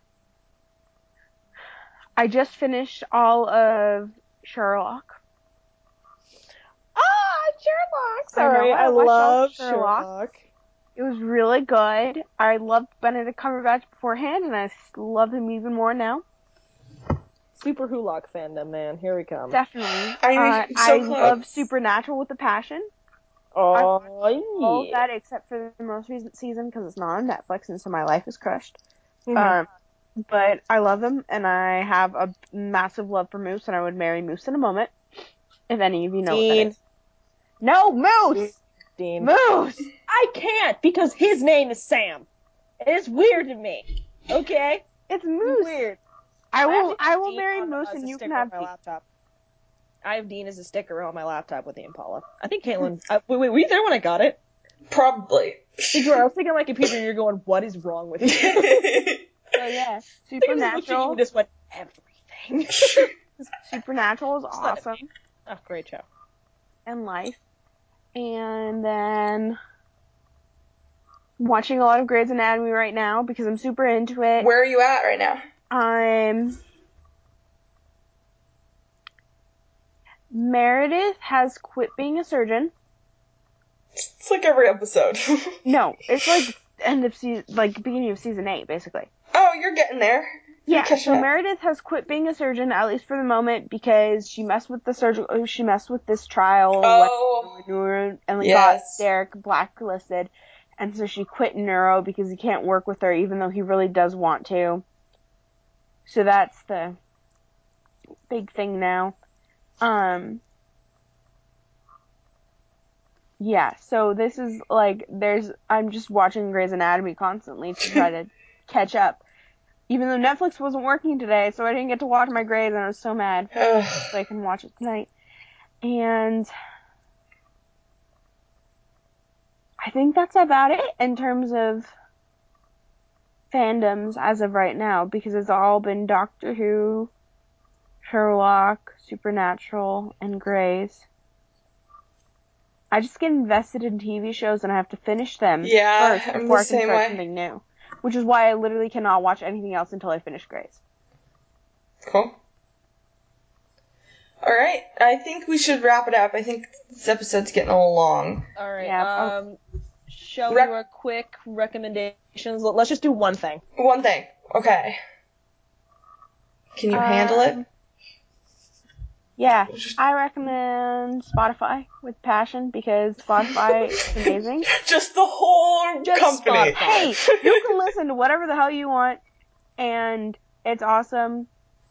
I just finished all of Sherlock. Ah, Sherlock! I know, Sorry, I I watched all love Sherlock. Sherlock. It was really good. I loved Benedict Cumberbatch beforehand, and I love him even more now. Super Hulock fandom, man. Here we come. Definitely. I'm uh, so I close. love Supernatural with a passion. Oh, All yeah. that except for the most recent season because it's not on Netflix, and so my life is crushed. Mhm. Um, but I love him, and I have a massive love for Moose, and I would marry Moose in a moment. If any of you know what that Dean. is. No, Moose! Dean. Moose! I can't because his name is Sam. It's weird to me. Okay? It's Moose! Weird. I will, have I will Dean marry on- Moose, as and a you can sticker on have my Dean. laptop. I have Dean as a sticker on my laptop with the Impala. I think Caitlin. Uh, wait, wait, were you there when I got it? Probably. Because I was thinking on my computer, and you're going, "What is wrong with you?" So yeah, I think I just looked at you Supernatural. and just went, "Everything." Supernatural is Just let it awesome. Oh, great show. And life. And then watching a lot of Grey's Anatomy right now because I'm super into it. Where are you at right now? I'm Meredith has quit being a surgeon. It's like every episode. No, it's like end of season, like beginning of season eight, basically. Oh, you're getting there. You're Yeah, catching so up. Meredith has quit being a surgeon, at least for the moment, because she messed with the surgical, she messed with this trial Oh, and got yes. Derek blacklisted, and so she quit neuro because he can't work with her, even though he really does want to. So that's the big thing now. Um, yeah, so this is like, there's, I'm just watching Grey's Anatomy constantly to try to catch up. Even though Netflix wasn't working today, so I didn't get to watch my Grey's, and I was so mad. So I can watch it tonight. And I think that's about it in terms of fandoms as of right now, because it's all been Doctor Who, Sherlock, Supernatural, and Grey's. I just get invested in T V shows and I have to finish them Yeah, first I'm before the I can same start way. something new. Which is why I literally cannot watch anything else until I finish Grey's. Cool. Alright, I think we should wrap it up. I think this episode's getting a little long. All right. Yeah, um, shall we Rec- do a quick recommendations? Let's just do one thing. One thing. Okay. Can you handle it? Um, Yeah, I recommend Spotify with passion because Spotify is amazing. Just the whole Just company. Spotify. Hey, you can listen to whatever the hell you want, and it's awesome.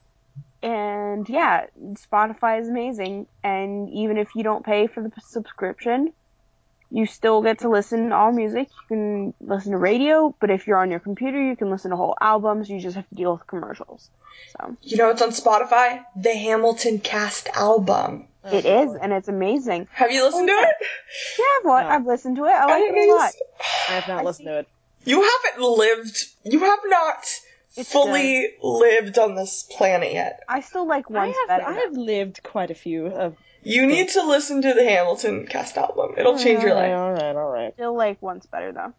And yeah, Spotify is amazing. And even if you don't pay for the subscription, you still get to listen to all music. You can listen to radio, but if you're on your computer, you can listen to whole albums. You just have to deal with commercials. So You know what's on Spotify? The Hamilton cast album. Oh, it is, Lord. and it's amazing. Have you listened to it? Yeah, I've, wa- No. I've listened to it. I like I- it a lot. I have not listened to it. You haven't lived. You have not It's fully lived on this planet yet. I still like I one's have better. I have lived quite a few of. You need to listen to the Hamilton cast album. It'll change your life. All right, all right. Still like one's better though.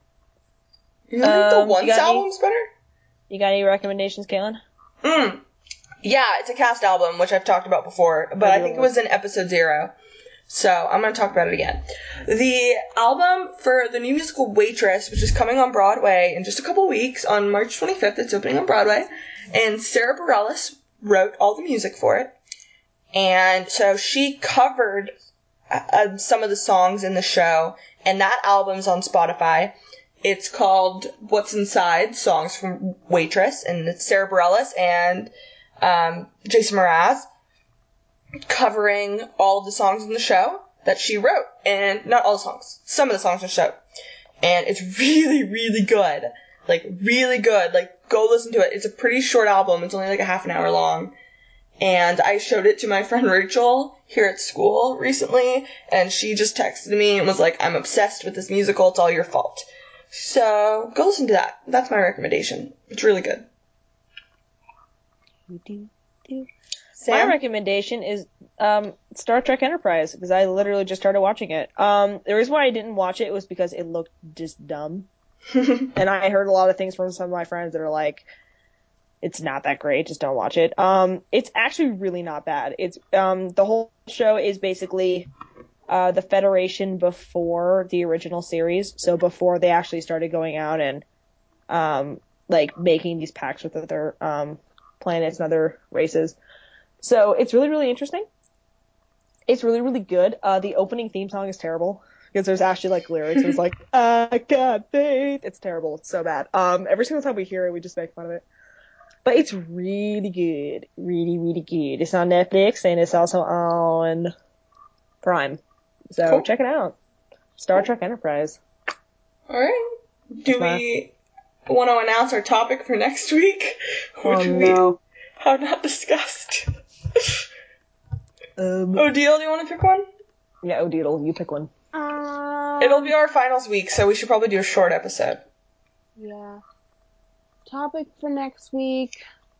You think the Um, you Once got any- album's better? You got any recommendations, Kaylin? Mm. Yeah, it's a cast album, which I've talked about before, but Oh, I think it was in episode zero. So I'm going to talk about it again. The album for the new musical Waitress, which is coming on Broadway in just a couple weeks, on March twenty-fifth, it's opening on Broadway, and Sarah Bareilles wrote all the music for it. And so she covered uh, some of the songs in the show, and that album's on Spotify. It's called What's Inside, Songs from Waitress, and it's Sarah Bareilles and um, Jason Mraz covering all the songs in the show that she wrote. And not all the songs, some of the songs in the show. And it's really, really good. Like, really good. Like, go listen to it. It's a pretty short album. It's only like a half an hour long. And I showed it to my friend Rachel here at school recently, and she just texted me and was like, I'm obsessed with this musical, it's all your fault. So, go listen to that. That's my recommendation. It's really good. My Sam? recommendation is um, Star Trek Enterprise, because I literally just started watching it. Um, the reason why I didn't watch it was because it looked just dumb. And I heard a lot of things from some of my friends that are like, it's not that great, just don't watch it. Um, it's actually really not bad. It's um, the whole show is basically uh, the Federation before the original series, so before they actually started going out and um, like making these pacts with other um, planets and other races. So it's really, really interesting. It's really, really good. Uh, the opening theme song is terrible because there's actually like lyrics. It's like, I got faith. It's terrible. It's so bad. Um, every single time we hear it, we just make fun of it. But it's really good. Really, really good. It's on Netflix and it's also on Prime. So Cool. check it out. Star Trek Enterprise. All right. Do That's my- we want to announce our topic for next week, which Oh, we no. have not discussed? Um, Odile, do you want to pick one? yeah, O'Deedle, you pick one. Um, It'll be our finals week, so we should probably do a short episode. Yeah. Topic for next week.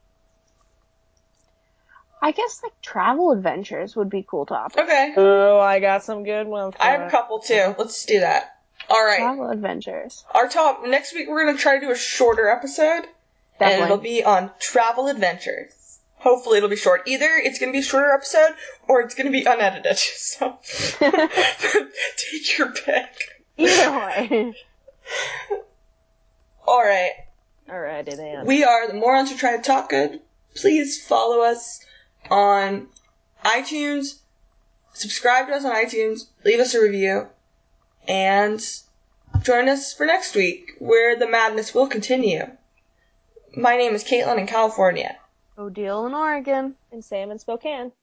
I guess like travel adventures would be a cool topic. Okay. Oh, I got some good ones. I have a couple too. Let's do that. All right. Travel adventures. Our top next week we're gonna try to do a shorter eepisode, and Definitely. it'll be on travel adventures. Hopefully it'll be short. Either it's gonna be a shorter episode or it's gonna be unedited. So take your pick. Either way. All right. Alrighty then. We are the Morons Who Try to Talk Good. Please follow us on iTunes. Subscribe to us on iTunes. Leave us a review. And join us for next week, where the madness will continue. My name is Caitlin in California. Odile in Oregon. And Sam in Spokane.